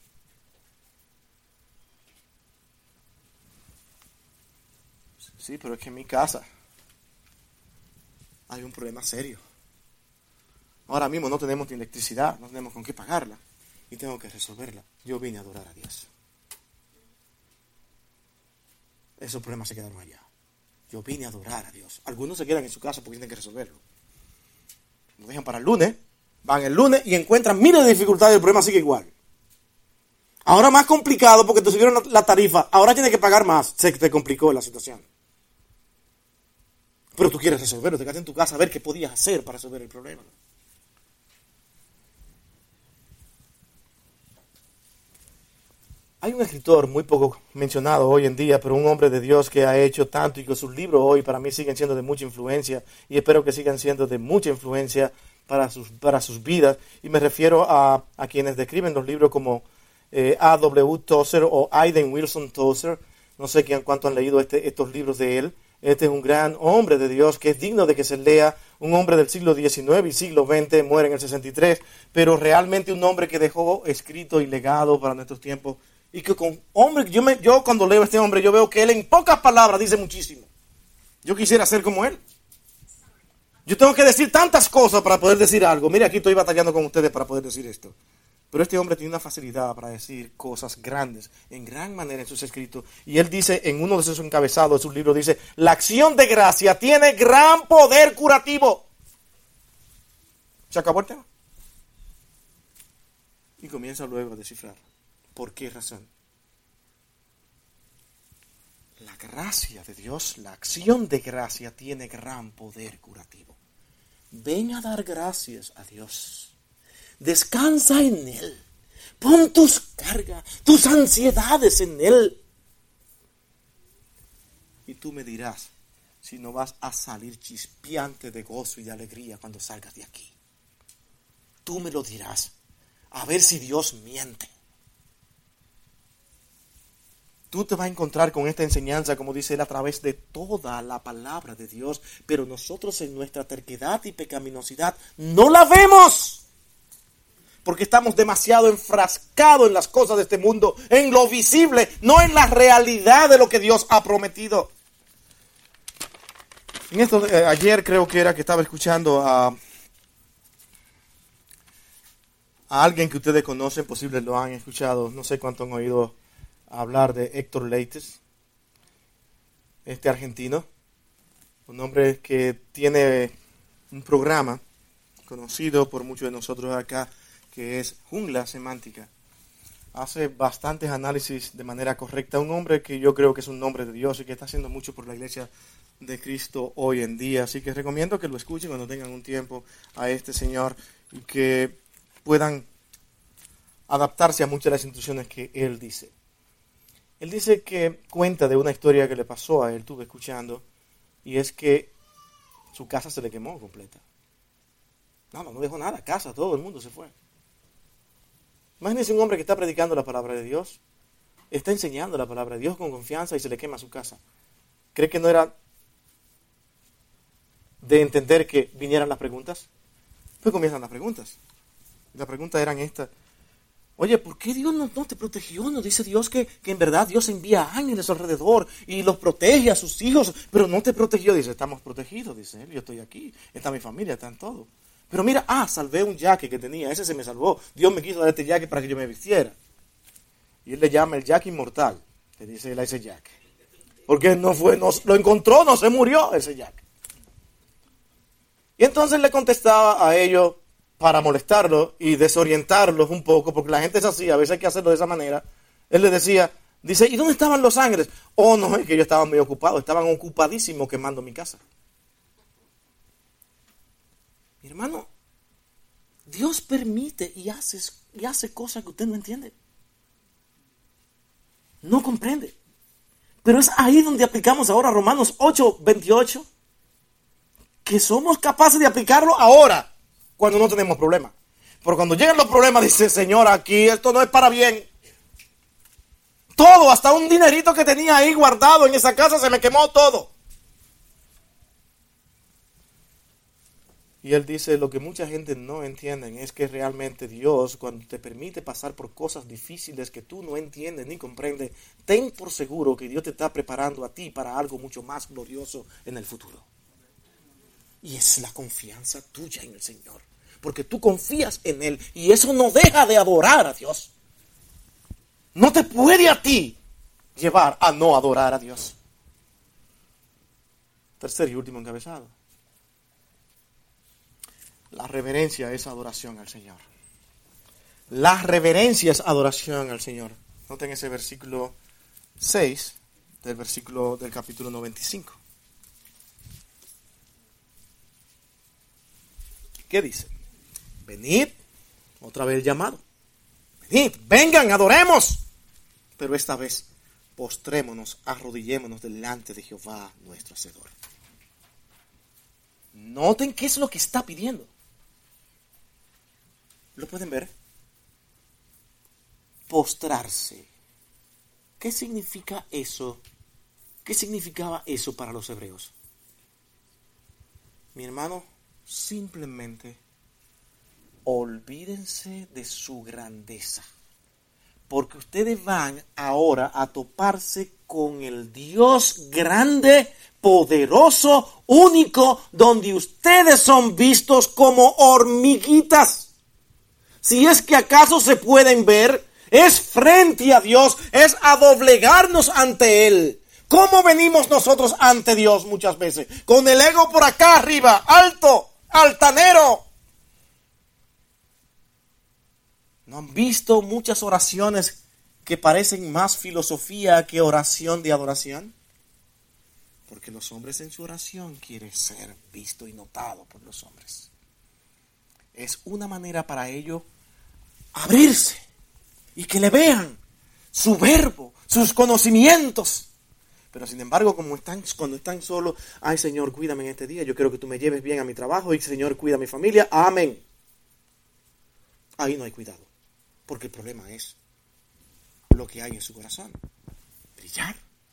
Sí, pero es que en mi casa hay un problema serio. Ahora mismo no tenemos ni electricidad, no tenemos con qué pagarla y tengo que resolverla. Yo vine a adorar a Dios. Esos problemas se quedaron allá. Yo vine a adorar a Dios. Algunos se quedan en su casa porque tienen que resolverlo. Lo dejan para el lunes, van el lunes y encuentran miles de dificultades y el problema sigue igual. Ahora más complicado porque te subieron la tarifa. Ahora tienes que pagar más. Se te complicó la situación. Pero tú quieres resolverlo, te quedaste en tu casa a ver qué podías hacer para resolver el problema. Hay un escritor muy poco mencionado hoy en día, pero un hombre de Dios que ha hecho tanto y que sus libros hoy para mí siguen siendo de mucha influencia y espero que sigan siendo de mucha influencia para sus vidas. Y me refiero a quienes describen los libros como A.W. Tozer o Aiden Wilson Tozer. No sé cuánto han leído estos libros de él. Este es un gran hombre de Dios que es digno de que se lea, un hombre del siglo XIX y siglo XX, muere en el 63, pero realmente un hombre que dejó escrito y legado para nuestros tiempos. Y que yo cuando leo a este hombre, yo veo que él en pocas palabras dice muchísimo. Yo quisiera ser como él. Yo tengo que decir tantas cosas para poder decir algo. Mire, aquí estoy batallando con ustedes para poder decir esto. Pero este hombre tiene una facilidad para decir cosas grandes, en gran manera en sus escritos. Y él dice, en uno de sus encabezados de sus libros, dice, la acción de gracia tiene gran poder curativo. ¿Se acabó el tema? Y comienza luego a descifrar. ¿Por qué razón? la gracia de Dios, la acción de gracia tiene gran poder curativo. Ven a dar gracias a Dios. Descansa en Él. Pon tus cargas, tus ansiedades en Él. Y tú me dirás si no vas a salir chispeante de gozo y de alegría cuando salgas de aquí. Tú me lo dirás. A ver si Dios miente. Tú te vas a encontrar con esta enseñanza, como dice él, a través de toda la palabra de Dios. Pero nosotros en nuestra terquedad y pecaminosidad no la vemos. Porque estamos demasiado enfrascados en las cosas de este mundo, en lo visible, no en la realidad de lo que Dios ha prometido. En esto, ayer creo que era que estaba escuchando a alguien que ustedes conocen, posible lo han escuchado, no sé cuánto han oído hablar de Héctor Leites, este argentino, un hombre que tiene un programa conocido por muchos de nosotros acá, que es Jungla Semántica. Hace bastantes análisis de manera correcta, un hombre que yo creo que es un hombre de Dios y que está haciendo mucho por la iglesia de Cristo hoy en día, así que recomiendo que lo escuchen cuando tengan un tiempo a este señor y que puedan adaptarse a muchas de las instrucciones que él dice. Él dice que cuenta de una historia que le pasó a él, estuve escuchando, y es que su casa se le quemó completa. No dejó nada, casa, todo el mundo se fue. Imagínense un hombre que está predicando la palabra de Dios, está enseñando la palabra de Dios con confianza y se le quema su casa. ¿Cree que no era de entender que vinieran las preguntas? Pues comienzan las preguntas. Las preguntas eran estas. Oye, ¿por qué Dios no te protegió? Nos dice Dios que en verdad Dios envía ángeles alrededor y los protege a sus hijos, pero no te protegió. Dice, estamos protegidos, dice él, yo estoy aquí, está mi familia, está en todo. Pero mira, salvé un jaque que tenía, ese se me salvó. Dios me quiso dar este jaque para que yo me vistiera. Y él le llama el jaque inmortal, le dice él a ese jaque. Porque no lo encontró, no se murió ese jaque. Y entonces le contestaba a ellos, para molestarlos y desorientarlos un poco, porque la gente es así, a veces hay que hacerlo de esa manera. Él les decía, ¿y dónde estaban los ángeles? No, es que ellos estaban muy ocupados, estaban ocupadísimos quemando mi casa. Mi hermano, Dios permite y hace cosas que usted no entiende. No comprende. Pero es ahí donde aplicamos ahora Romanos 8:28, que somos capaces de aplicarlo ahora, cuando no tenemos problemas. Pero cuando llegan los problemas, dice, Señor, aquí esto no es para bien. Todo, hasta un dinerito que tenía ahí guardado en esa casa, se me quemó todo. Y él dice, lo que mucha gente no entiende es que realmente Dios, cuando te permite pasar por cosas difíciles que tú no entiendes ni comprendes, ten por seguro que Dios te está preparando a ti para algo mucho más glorioso en el futuro. Y es la confianza tuya en el Señor. Porque tú confías en Él. Y eso no deja de adorar a Dios. No te puede a ti llevar a no adorar a Dios. Tercer y último encabezado. La reverencia es adoración al Señor. La reverencia es adoración al Señor. Noten ese versículo 6 del capítulo 95. ¿Qué dice? Venid, otra vez el llamado. Venid, vengan, adoremos. Pero esta vez postrémonos, arrodillémonos delante de Jehová nuestro Hacedor. Noten qué es lo que está pidiendo. ¿Lo pueden ver? Postrarse. ¿Qué significa eso? ¿Qué significaba eso para los hebreos? Mi hermano, simplemente olvídense de su grandeza, porque ustedes van ahora a toparse con el Dios grande, poderoso, único, donde ustedes son vistos como hormiguitas. Si es que acaso se pueden ver, es frente a Dios, es a doblegarnos ante Él. ¿Cómo venimos nosotros ante Dios muchas veces? Con el ego por acá arriba, alto, altanero. ¿No han visto muchas oraciones que parecen más filosofía que oración de adoración? Porque los hombres en su oración quieren ser visto y notado por los hombres. Es una manera para ellos abrirse y que le vean su verbo, sus conocimientos. Pero sin embargo, cuando están solos, ay Señor, cuídame en este día, yo quiero que tú me lleves bien a mi trabajo y Señor, cuida a mi familia, amén. Ahí no hay cuidado, porque el problema es lo que hay en su corazón, brillar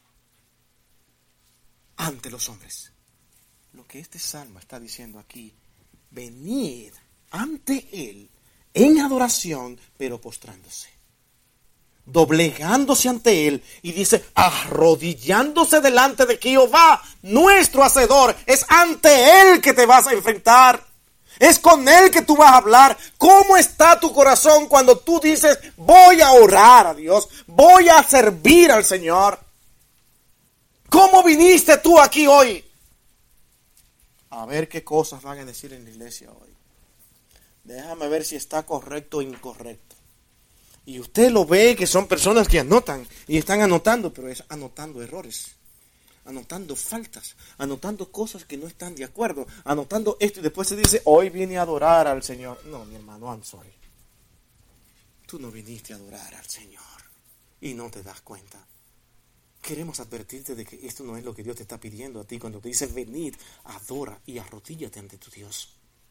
ante los hombres. Lo que este salmo está diciendo aquí, venid ante Él en adoración, pero postrándose, doblegándose ante Él, y dice, arrodillándose delante de Jehová, nuestro Hacedor. Es ante Él que te vas a enfrentar, es con Él que tú vas a hablar. ¿Cómo está tu corazón cuando tú dices, voy a orar a Dios, voy a servir al Señor? ¿Cómo viniste tú aquí hoy? A ver qué cosas van a decir en la iglesia hoy. Déjame ver si está correcto o incorrecto. Y usted lo ve que son personas que anotan y están anotando, pero es anotando errores, anotando faltas, anotando cosas que no están de acuerdo, anotando esto y después se dice, hoy vine a adorar al Señor. No, mi hermano, I'm sorry. Tú no viniste a adorar al Señor y no te das cuenta. Queremos advertirte de que esto no es lo que Dios te está pidiendo a ti cuando te dice, venid, adora y arrodíllate ante tu Dios.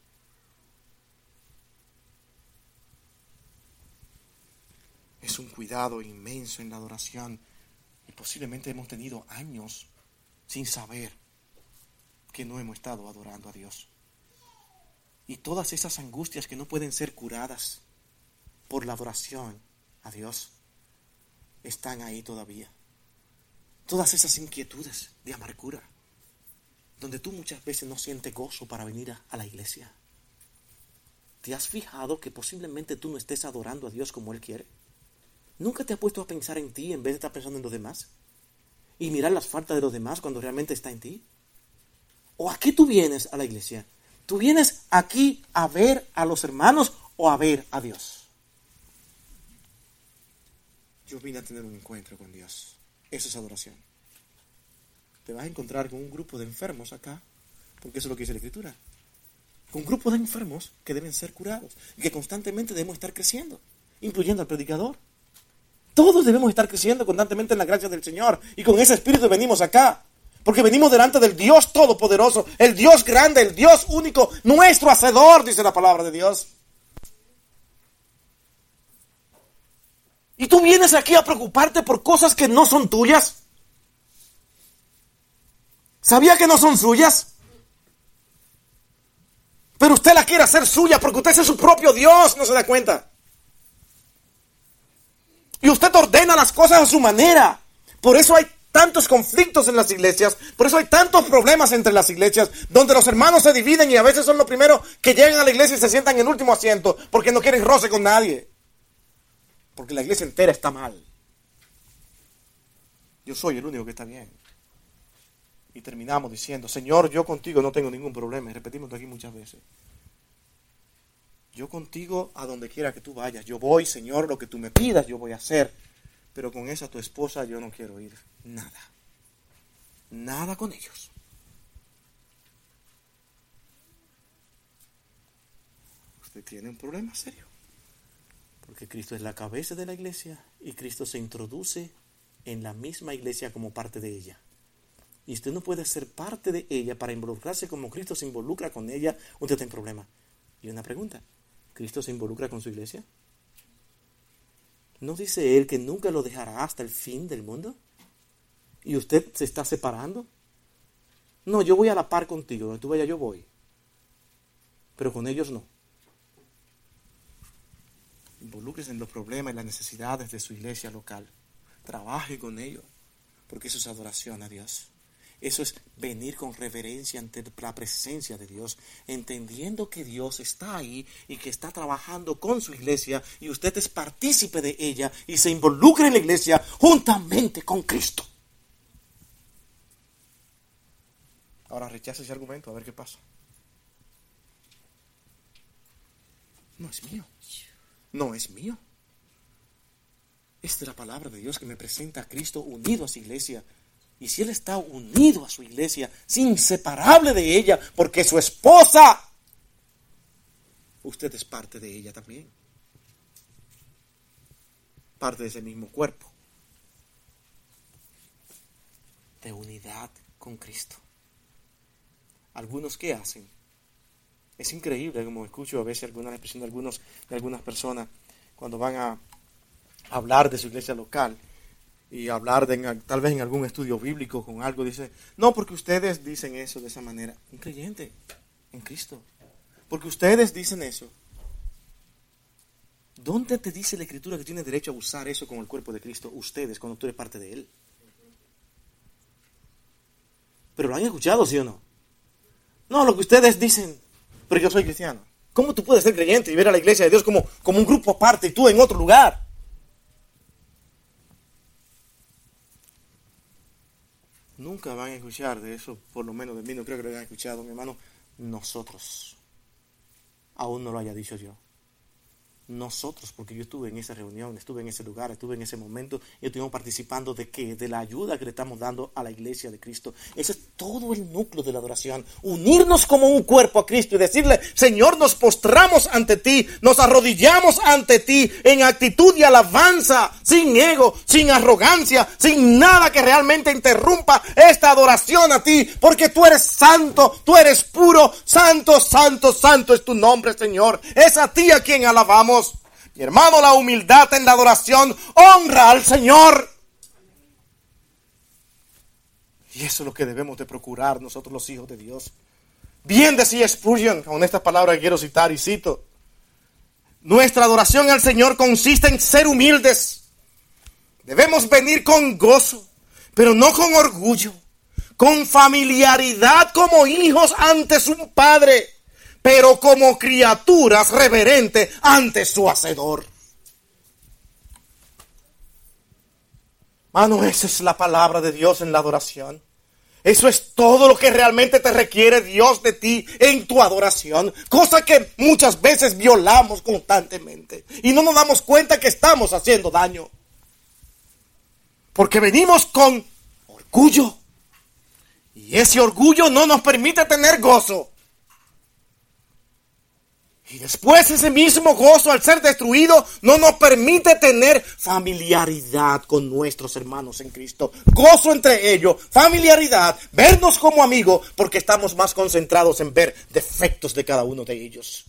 Es un cuidado inmenso en la adoración y posiblemente hemos tenido años sin saber que no hemos estado adorando a Dios. Y todas esas angustias que no pueden ser curadas por la adoración a Dios están ahí todavía. Todas esas inquietudes de amargura, donde tú muchas veces no sientes gozo para venir a la iglesia. ¿Te has fijado que posiblemente tú no estés adorando a Dios como Él quiere? ¿Nunca te has puesto a pensar en ti en vez de estar pensando en los demás? ¿Y mirar las faltas de los demás cuando realmente está en ti? ¿O a qué tú vienes a la iglesia? ¿Tú vienes aquí a ver a los hermanos o a ver a Dios? Yo vine a tener un encuentro con Dios. Eso es adoración. Te vas a encontrar con un grupo de enfermos acá, porque eso es lo que dice la Escritura. Con un grupo de enfermos que deben ser curados, que constantemente debemos estar creciendo, incluyendo al predicador. Todos debemos estar creciendo constantemente en la gracia del Señor, y con ese espíritu venimos acá, porque venimos delante del Dios Todopoderoso, el Dios grande, el Dios único, nuestro Hacedor, dice la palabra de Dios. Y tú vienes aquí a preocuparte por cosas que no son tuyas. ¿Sabía que no son suyas? Pero usted la quiere hacer suya porque usted es su propio Dios, ¿no se da cuenta? Y usted ordena las cosas a su manera. Por eso hay tantos conflictos en las iglesias, por eso hay tantos problemas entre las iglesias, donde los hermanos se dividen y a veces son los primeros que llegan a la iglesia y se sientan en el último asiento, porque no quieren roce con nadie. Porque la iglesia entera está mal. Yo soy el único que está bien. Y terminamos diciendo, Señor, yo contigo no tengo ningún problema. Y repetimos aquí muchas veces. Yo contigo a donde quiera que tú vayas. Yo voy, Señor, lo que tú me pidas yo voy a hacer. Pero con esa tu esposa yo no quiero ir nada. Nada con ellos. Usted tiene un problema serio. Porque Cristo es la cabeza de la iglesia y Cristo se introduce en la misma iglesia como parte de ella. Y usted no puede ser parte de ella para involucrarse como Cristo se involucra con ella. Usted tiene problema. Y una pregunta, ¿Cristo se involucra con su iglesia? ¿No dice Él que nunca lo dejará hasta el fin del mundo? ¿Y usted se está separando? No, yo voy a la par contigo, donde tú vayas yo voy. Pero con ellos no. Involúcrese en los problemas y las necesidades de su iglesia local. Trabaje con ellos, porque eso es adoración a Dios. Eso es venir con reverencia ante la presencia de Dios, entendiendo que Dios está ahí y que está trabajando con su iglesia y usted es partícipe de ella y se involucra en la iglesia juntamente con Cristo. Ahora rechaza ese argumento, a ver qué pasa. No es mío. No es mío. Esta es la palabra de Dios que me presenta a Cristo unido a su iglesia. Y si él está unido a su iglesia, es inseparable de ella, porque es su esposa, usted es parte de ella también. Parte de ese mismo cuerpo. De unidad con Cristo. Algunos, ¿qué hacen? Es increíble como escucho a veces algunas expresiones de algunas personas cuando van a hablar de su iglesia local y hablar tal vez en algún estudio bíblico con algo, dice, no, porque ustedes dicen eso de esa manera. Un creyente en Cristo. Porque ustedes dicen eso. ¿Dónde te dice la Escritura que tienes derecho a usar eso con el cuerpo de Cristo? Ustedes, cuando tú eres parte de Él. Pero lo han escuchado, ¿sí o no? No, lo que ustedes dicen, pero yo soy cristiano. ¿Cómo tú puedes ser creyente y ver a la iglesia de Dios como un grupo aparte y tú en otro lugar? Nunca van a escuchar de eso, por lo menos de mí, no creo que lo hayan escuchado, mi hermano. Nosotros. Aún no lo haya dicho yo. Nosotros, porque yo estuve en esa reunión, estuve en ese lugar, estuve en ese momento y estuvimos participando de qué, de la ayuda que le estamos dando a la iglesia de Cristo. Ese es todo el núcleo de la adoración, unirnos como un cuerpo a Cristo y decirle, Señor, nos postramos ante ti, nos arrodillamos ante ti en actitud y alabanza, sin ego, sin arrogancia, sin nada que realmente interrumpa esta adoración a ti, porque tú eres santo, tú eres puro, santo, santo, santo es tu nombre, Señor. Es a ti a quien alabamos. Mi hermano, la humildad en la adoración honra al Señor. Y eso es lo que debemos de procurar nosotros los hijos de Dios. Bien decía Spurgeon, con estas palabras que quiero citar y cito. Nuestra adoración al Señor consiste en ser humildes. Debemos venir con gozo, pero no con orgullo, con familiaridad como hijos ante su Padre, pero como criaturas reverentes ante su Hacedor. Mano, esa es la palabra de Dios en la adoración. Eso es todo lo que realmente te requiere Dios de ti en tu adoración. Cosa que muchas veces violamos constantemente. Y no nos damos cuenta que estamos haciendo daño. Porque venimos con orgullo. Y ese orgullo no nos permite tener gozo. Y después ese mismo gozo, al ser destruido, no nos permite tener familiaridad con nuestros hermanos en Cristo. Gozo entre ellos, familiaridad, vernos como amigos, porque estamos más concentrados en ver defectos de cada uno de ellos.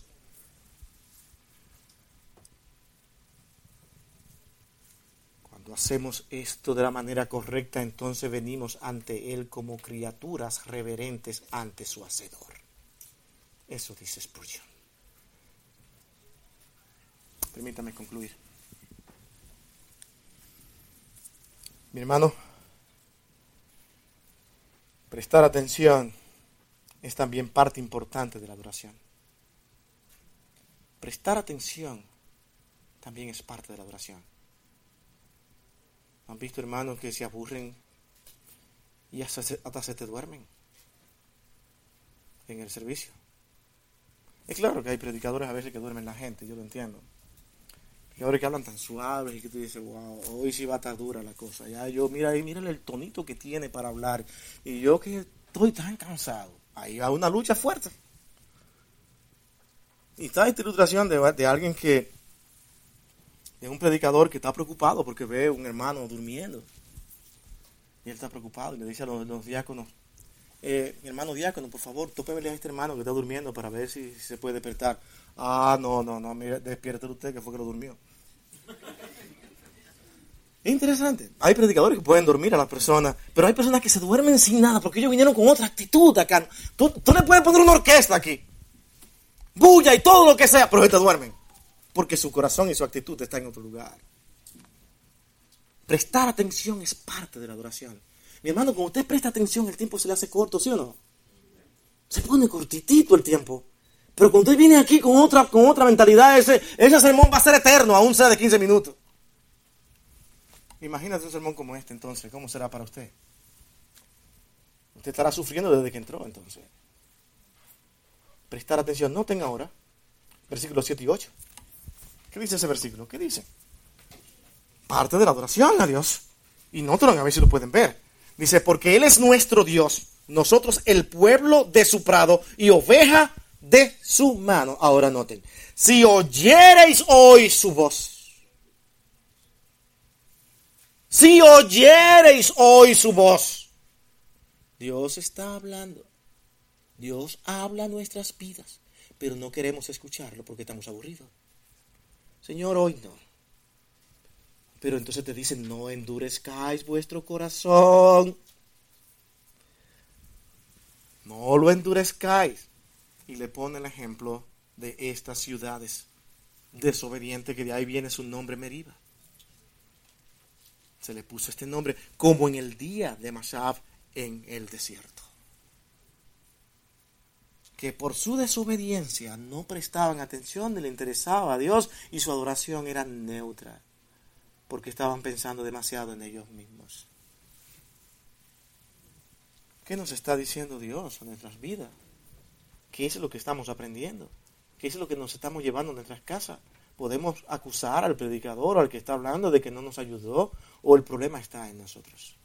Cuando hacemos esto de la manera correcta, entonces venimos ante Él como criaturas reverentes ante su Hacedor. Eso dice Spurgeon. Permítame concluir. Mi hermano, prestar atención es también parte importante de la adoración. Prestar atención también es parte de la adoración. ¿Han visto, hermanos, que se aburren y hasta se te duermen en el servicio? Es claro que hay predicadores a veces que duermen la gente, yo lo entiendo. Y ahora que hablan tan suaves y que tú dices, wow, hoy sí va a estar dura la cosa. Ya yo, mírale el tonito que tiene para hablar. Y yo que estoy tan cansado. Ahí va una lucha fuerte. Y está esta ilustración de alguien que, de un predicador que está preocupado porque ve a un hermano durmiendo. Y él está preocupado y le dice a los diáconos, mi hermano diácono, por favor, tópemele a este hermano que está durmiendo para ver si se puede despertar. Ah, no, mire, despiértelo usted, que fue que lo durmió. Es interesante. Hay predicadores que pueden dormir a las personas, pero hay personas que se duermen sin nada, porque ellos vinieron con otra actitud acá. Tú le puedes poner una orquesta aquí, bulla y todo lo que sea, pero ellos te duermen, porque su corazón y su actitud está en otro lugar. Prestar atención es parte de la adoración. Mi hermano, cuando usted presta atención, el tiempo se le hace corto, ¿sí o no? Se pone cortitito el tiempo. Pero cuando usted viene aquí con otra mentalidad, ese sermón va a ser eterno, aún sea de 15 minutos. Imagínate un sermón como este, entonces, ¿cómo será para usted? Usted estará sufriendo desde que entró, entonces. Prestar atención, noten ahora, versículos 7 y 8. ¿Qué dice ese versículo? ¿Qué dice? Parte de la adoración a Dios. Y noten a ver si lo pueden ver. Dice, porque Él es nuestro Dios, nosotros el pueblo de su prado y oveja de su mano. Ahora noten, si oyereis hoy su voz, si oyereis hoy su voz, Dios está hablando. Dios habla a nuestras vidas, pero no queremos escucharlo porque estamos aburridos. Señor, hoy no. Pero entonces te dicen, no endurezcáis vuestro corazón. No lo endurezcáis. Y le pone el ejemplo de estas ciudades desobedientes, que de ahí viene su nombre Meriba. Se le puso este nombre como en el día de Masab en el desierto. Que por su desobediencia no prestaban atención ni le interesaba a Dios y su adoración era neutra, porque estaban pensando demasiado en ellos mismos. ¿Qué nos está diciendo Dios en nuestras vidas? ¿Qué es lo que estamos aprendiendo? ¿Qué es lo que nos estamos llevando a nuestras casas? ¿Podemos acusar al predicador o al que está hablando de que no nos ayudó? ¿O el problema está en nosotros?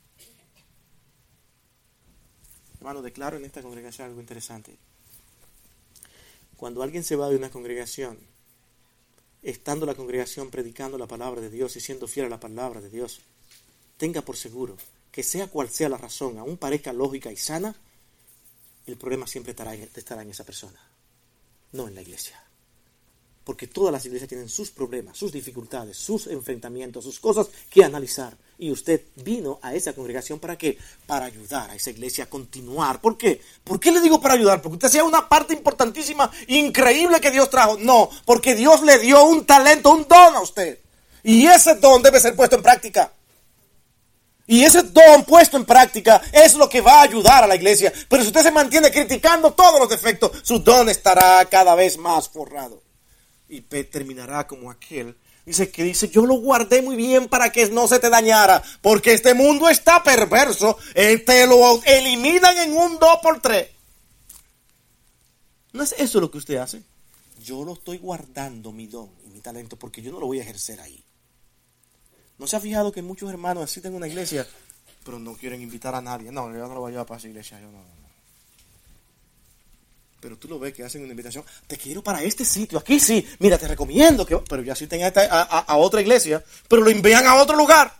Hermano, declaro en esta congregación algo interesante. Cuando alguien se va de una congregación, estando la congregación predicando la palabra de Dios y siendo fiel a la palabra de Dios, tenga por seguro que sea cual sea la razón, aún parezca lógica y sana, el problema siempre estará en esa persona, no en la iglesia. Porque todas las iglesias tienen sus problemas, sus dificultades, sus enfrentamientos, sus cosas que analizar. Y usted vino a esa congregación ¿para qué? Para ayudar a esa iglesia a continuar. ¿Por qué? ¿Por qué le digo para ayudar? Porque usted sea una parte importantísima, increíble que Dios trajo. No, porque Dios le dio un talento, un don a usted. Y ese don debe ser puesto en práctica. Y ese don puesto en práctica es lo que va a ayudar a la iglesia. Pero si usted se mantiene criticando todos los defectos, su don estará cada vez más forrado. Y terminará como aquel, dice, yo lo guardé muy bien para que no se te dañara, porque este mundo está perverso, te lo eliminan en un 2x3. ¿No es eso lo que usted hace? Yo lo estoy guardando, mi don y mi talento, porque yo no lo voy a ejercer ahí. ¿No se ha fijado que muchos hermanos asisten a una iglesia, pero no quieren invitar a nadie? No, yo no lo voy a llevar para esa iglesia, yo no. Pero tú lo ves que hacen una invitación, te quiero para este sitio, aquí sí, mira, te recomiendo que... Pero ya asisten a otra iglesia, pero lo envían a otro lugar.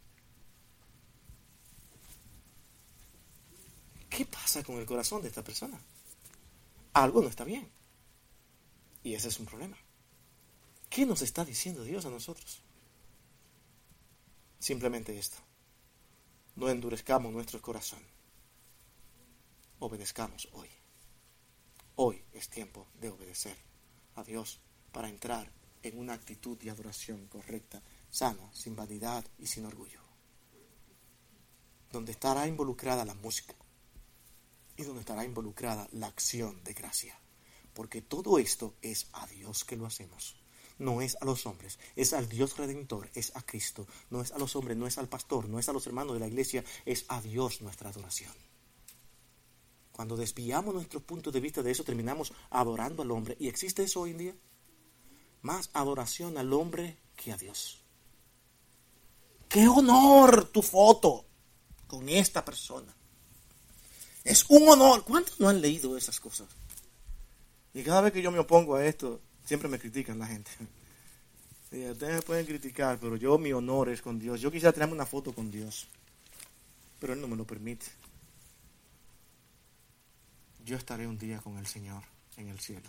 ¿Qué pasa con el corazón de esta persona? Algo no está bien. Y ese es un problema. ¿Qué nos está diciendo Dios a nosotros? Simplemente esto. No endurezcamos nuestro corazón. Obedezcamos hoy. Hoy es tiempo de obedecer a Dios para entrar en una actitud de adoración correcta, sana, sin vanidad y sin orgullo. Donde estará involucrada la música y donde estará involucrada la acción de gracia. Porque todo esto es a Dios que lo hacemos. No es a los hombres, es al Dios Redentor, es a Cristo. No es a los hombres, no es al pastor, no es a los hermanos de la iglesia, es a Dios nuestra adoración. Cuando desviamos nuestro punto de vista de eso, terminamos adorando al hombre. ¿Y existe eso hoy en día? Más adoración al hombre que a Dios. ¡Qué honor tu foto con esta persona! Es un honor. ¿Cuántos no han leído esas cosas? Y cada vez que yo me opongo a esto, siempre me critican la gente. Y ustedes me pueden criticar, pero mi honor es con Dios. Yo quisiera tenerme una foto con Dios, pero Él no me lo permite. Yo estaré un día con el Señor en el cielo.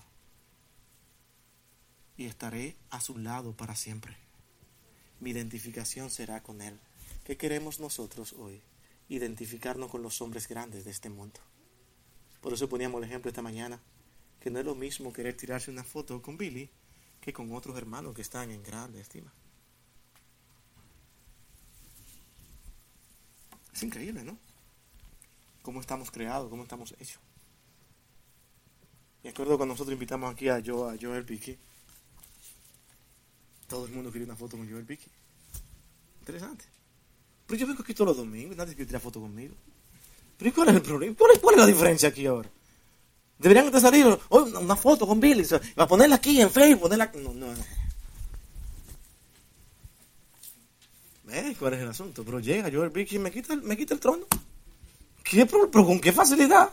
Y estaré a su lado para siempre. Mi identificación será con Él. ¿Qué queremos nosotros hoy? Identificarnos con los hombres grandes de este mundo. Por eso poníamos el ejemplo esta mañana, que no es lo mismo querer tirarse una foto con Billy que con otros hermanos que están en grande estima. Es increíble, ¿no? Cómo estamos creados, cómo estamos hechos. Me acuerdo cuando nosotros invitamos aquí a Joel Piqui. Todo el mundo quería una foto con Joel Piqui. Interesante. Pero yo vengo aquí todos los domingos, nadie quiere tirar foto conmigo. Pero ¿y cuál es el problema? ¿Cuál es la diferencia aquí ahora? Deberían de salir una foto con Billy, va a ponerla aquí en Facebook, ponerla... No. ¿Cuál es el asunto? Pero llega Joel Bick y me quita el trono. Pero con qué facilidad.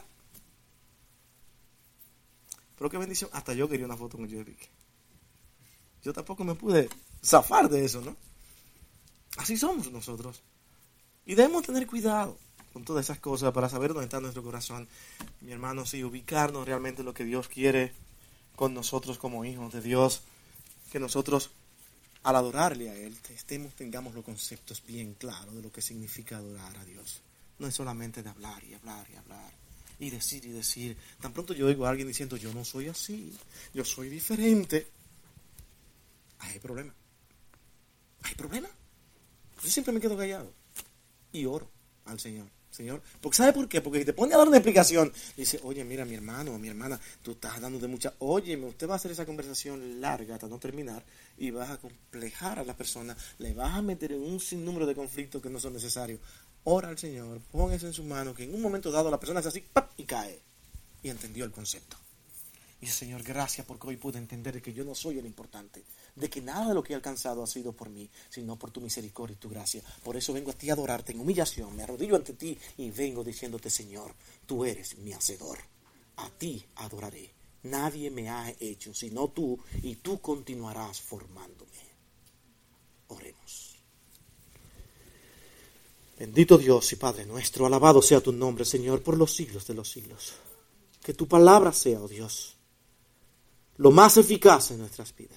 Pero qué bendición. Hasta yo quería una foto con Joel Bick. Yo tampoco me pude zafar de eso, ¿no? Así somos nosotros. Y debemos tener cuidado con todas esas cosas para saber dónde está nuestro corazón. Mi hermano, sí, ubicarnos realmente en lo que Dios quiere con nosotros como hijos de Dios. Que nosotros, al adorarle a Él, tengamos los conceptos bien claros de lo que significa adorar a Dios. No es solamente de hablar y hablar y hablar. Y decir y decir. Tan pronto yo oigo a alguien diciendo, yo no soy así, yo soy diferente. Hay problema. Hay problema. Yo siempre me quedo callado y oro al Señor. Señor, porque ¿sabe por qué? Porque si te pone a dar una explicación, dice, oye, mira, mi hermano o mi hermana, tú estás dando de mucha, oye, usted va a hacer esa conversación larga hasta no terminar y vas a complejar a la persona, le vas a meter en un sinnúmero de conflictos que no son necesarios. Ora al Señor, pon eso en su mano, que en un momento dado la persona hace así, ¡pap! Y cae. Y entendió el concepto. Y dice, Señor, gracias porque hoy pude entender que yo no soy el importante, de que nada de lo que he alcanzado ha sido por mí, sino por tu misericordia y tu gracia. Por eso vengo a ti a adorarte en humillación, me arrodillo ante ti y vengo diciéndote, Señor, tú eres mi hacedor. A ti adoraré. Nadie me ha hecho sino tú, y tú continuarás formándome. Oremos. Bendito Dios y Padre nuestro, alabado sea tu nombre, Señor, por los siglos de los siglos. Que tu palabra sea, oh Dios, lo más eficaz en nuestras vidas.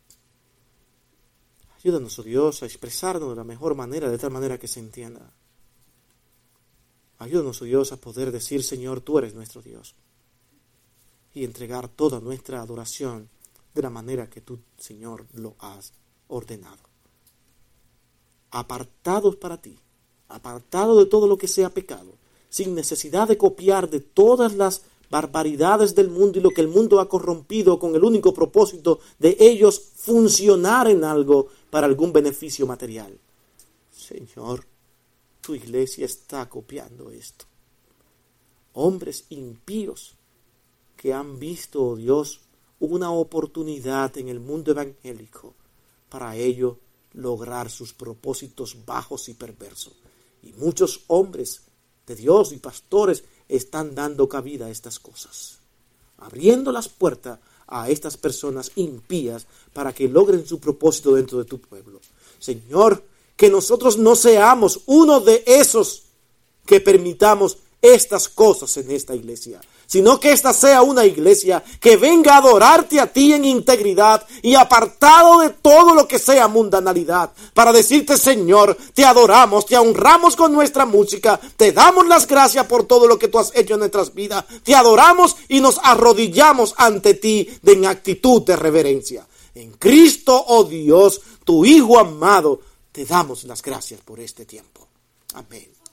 Ayúdanos, oh Dios, a expresarnos de la mejor manera, de tal manera que se entienda. Ayúdanos, oh Dios, a poder decir, Señor, tú eres nuestro Dios. Y entregar toda nuestra adoración de la manera que tú, Señor, lo has ordenado. Apartados para ti, apartados de todo lo que sea pecado, sin necesidad de copiar de todas las barbaridades del mundo y lo que el mundo ha corrompido con el único propósito de ellos funcionar en algo para algún beneficio material. Señor, tu iglesia está copiando esto. Hombres impíos que han visto, oh Dios, una oportunidad en el mundo evangélico para ello lograr sus propósitos bajos y perversos. Y muchos hombres de Dios y pastores están dando cabida a estas cosas, abriendo las puertas a estas personas impías para que logren su propósito dentro de tu pueblo. Señor, que nosotros no seamos uno de esos que permitamos estas cosas en esta iglesia, sino que esta sea una iglesia que venga a adorarte a ti en integridad y apartado de todo lo que sea mundanalidad, para decirte, Señor, te adoramos, te honramos con nuestra música, te damos las gracias por todo lo que tú has hecho en nuestras vidas, te adoramos y nos arrodillamos ante ti en actitud de reverencia. En Cristo, oh Dios, tu Hijo amado, te damos las gracias por este tiempo. Amén.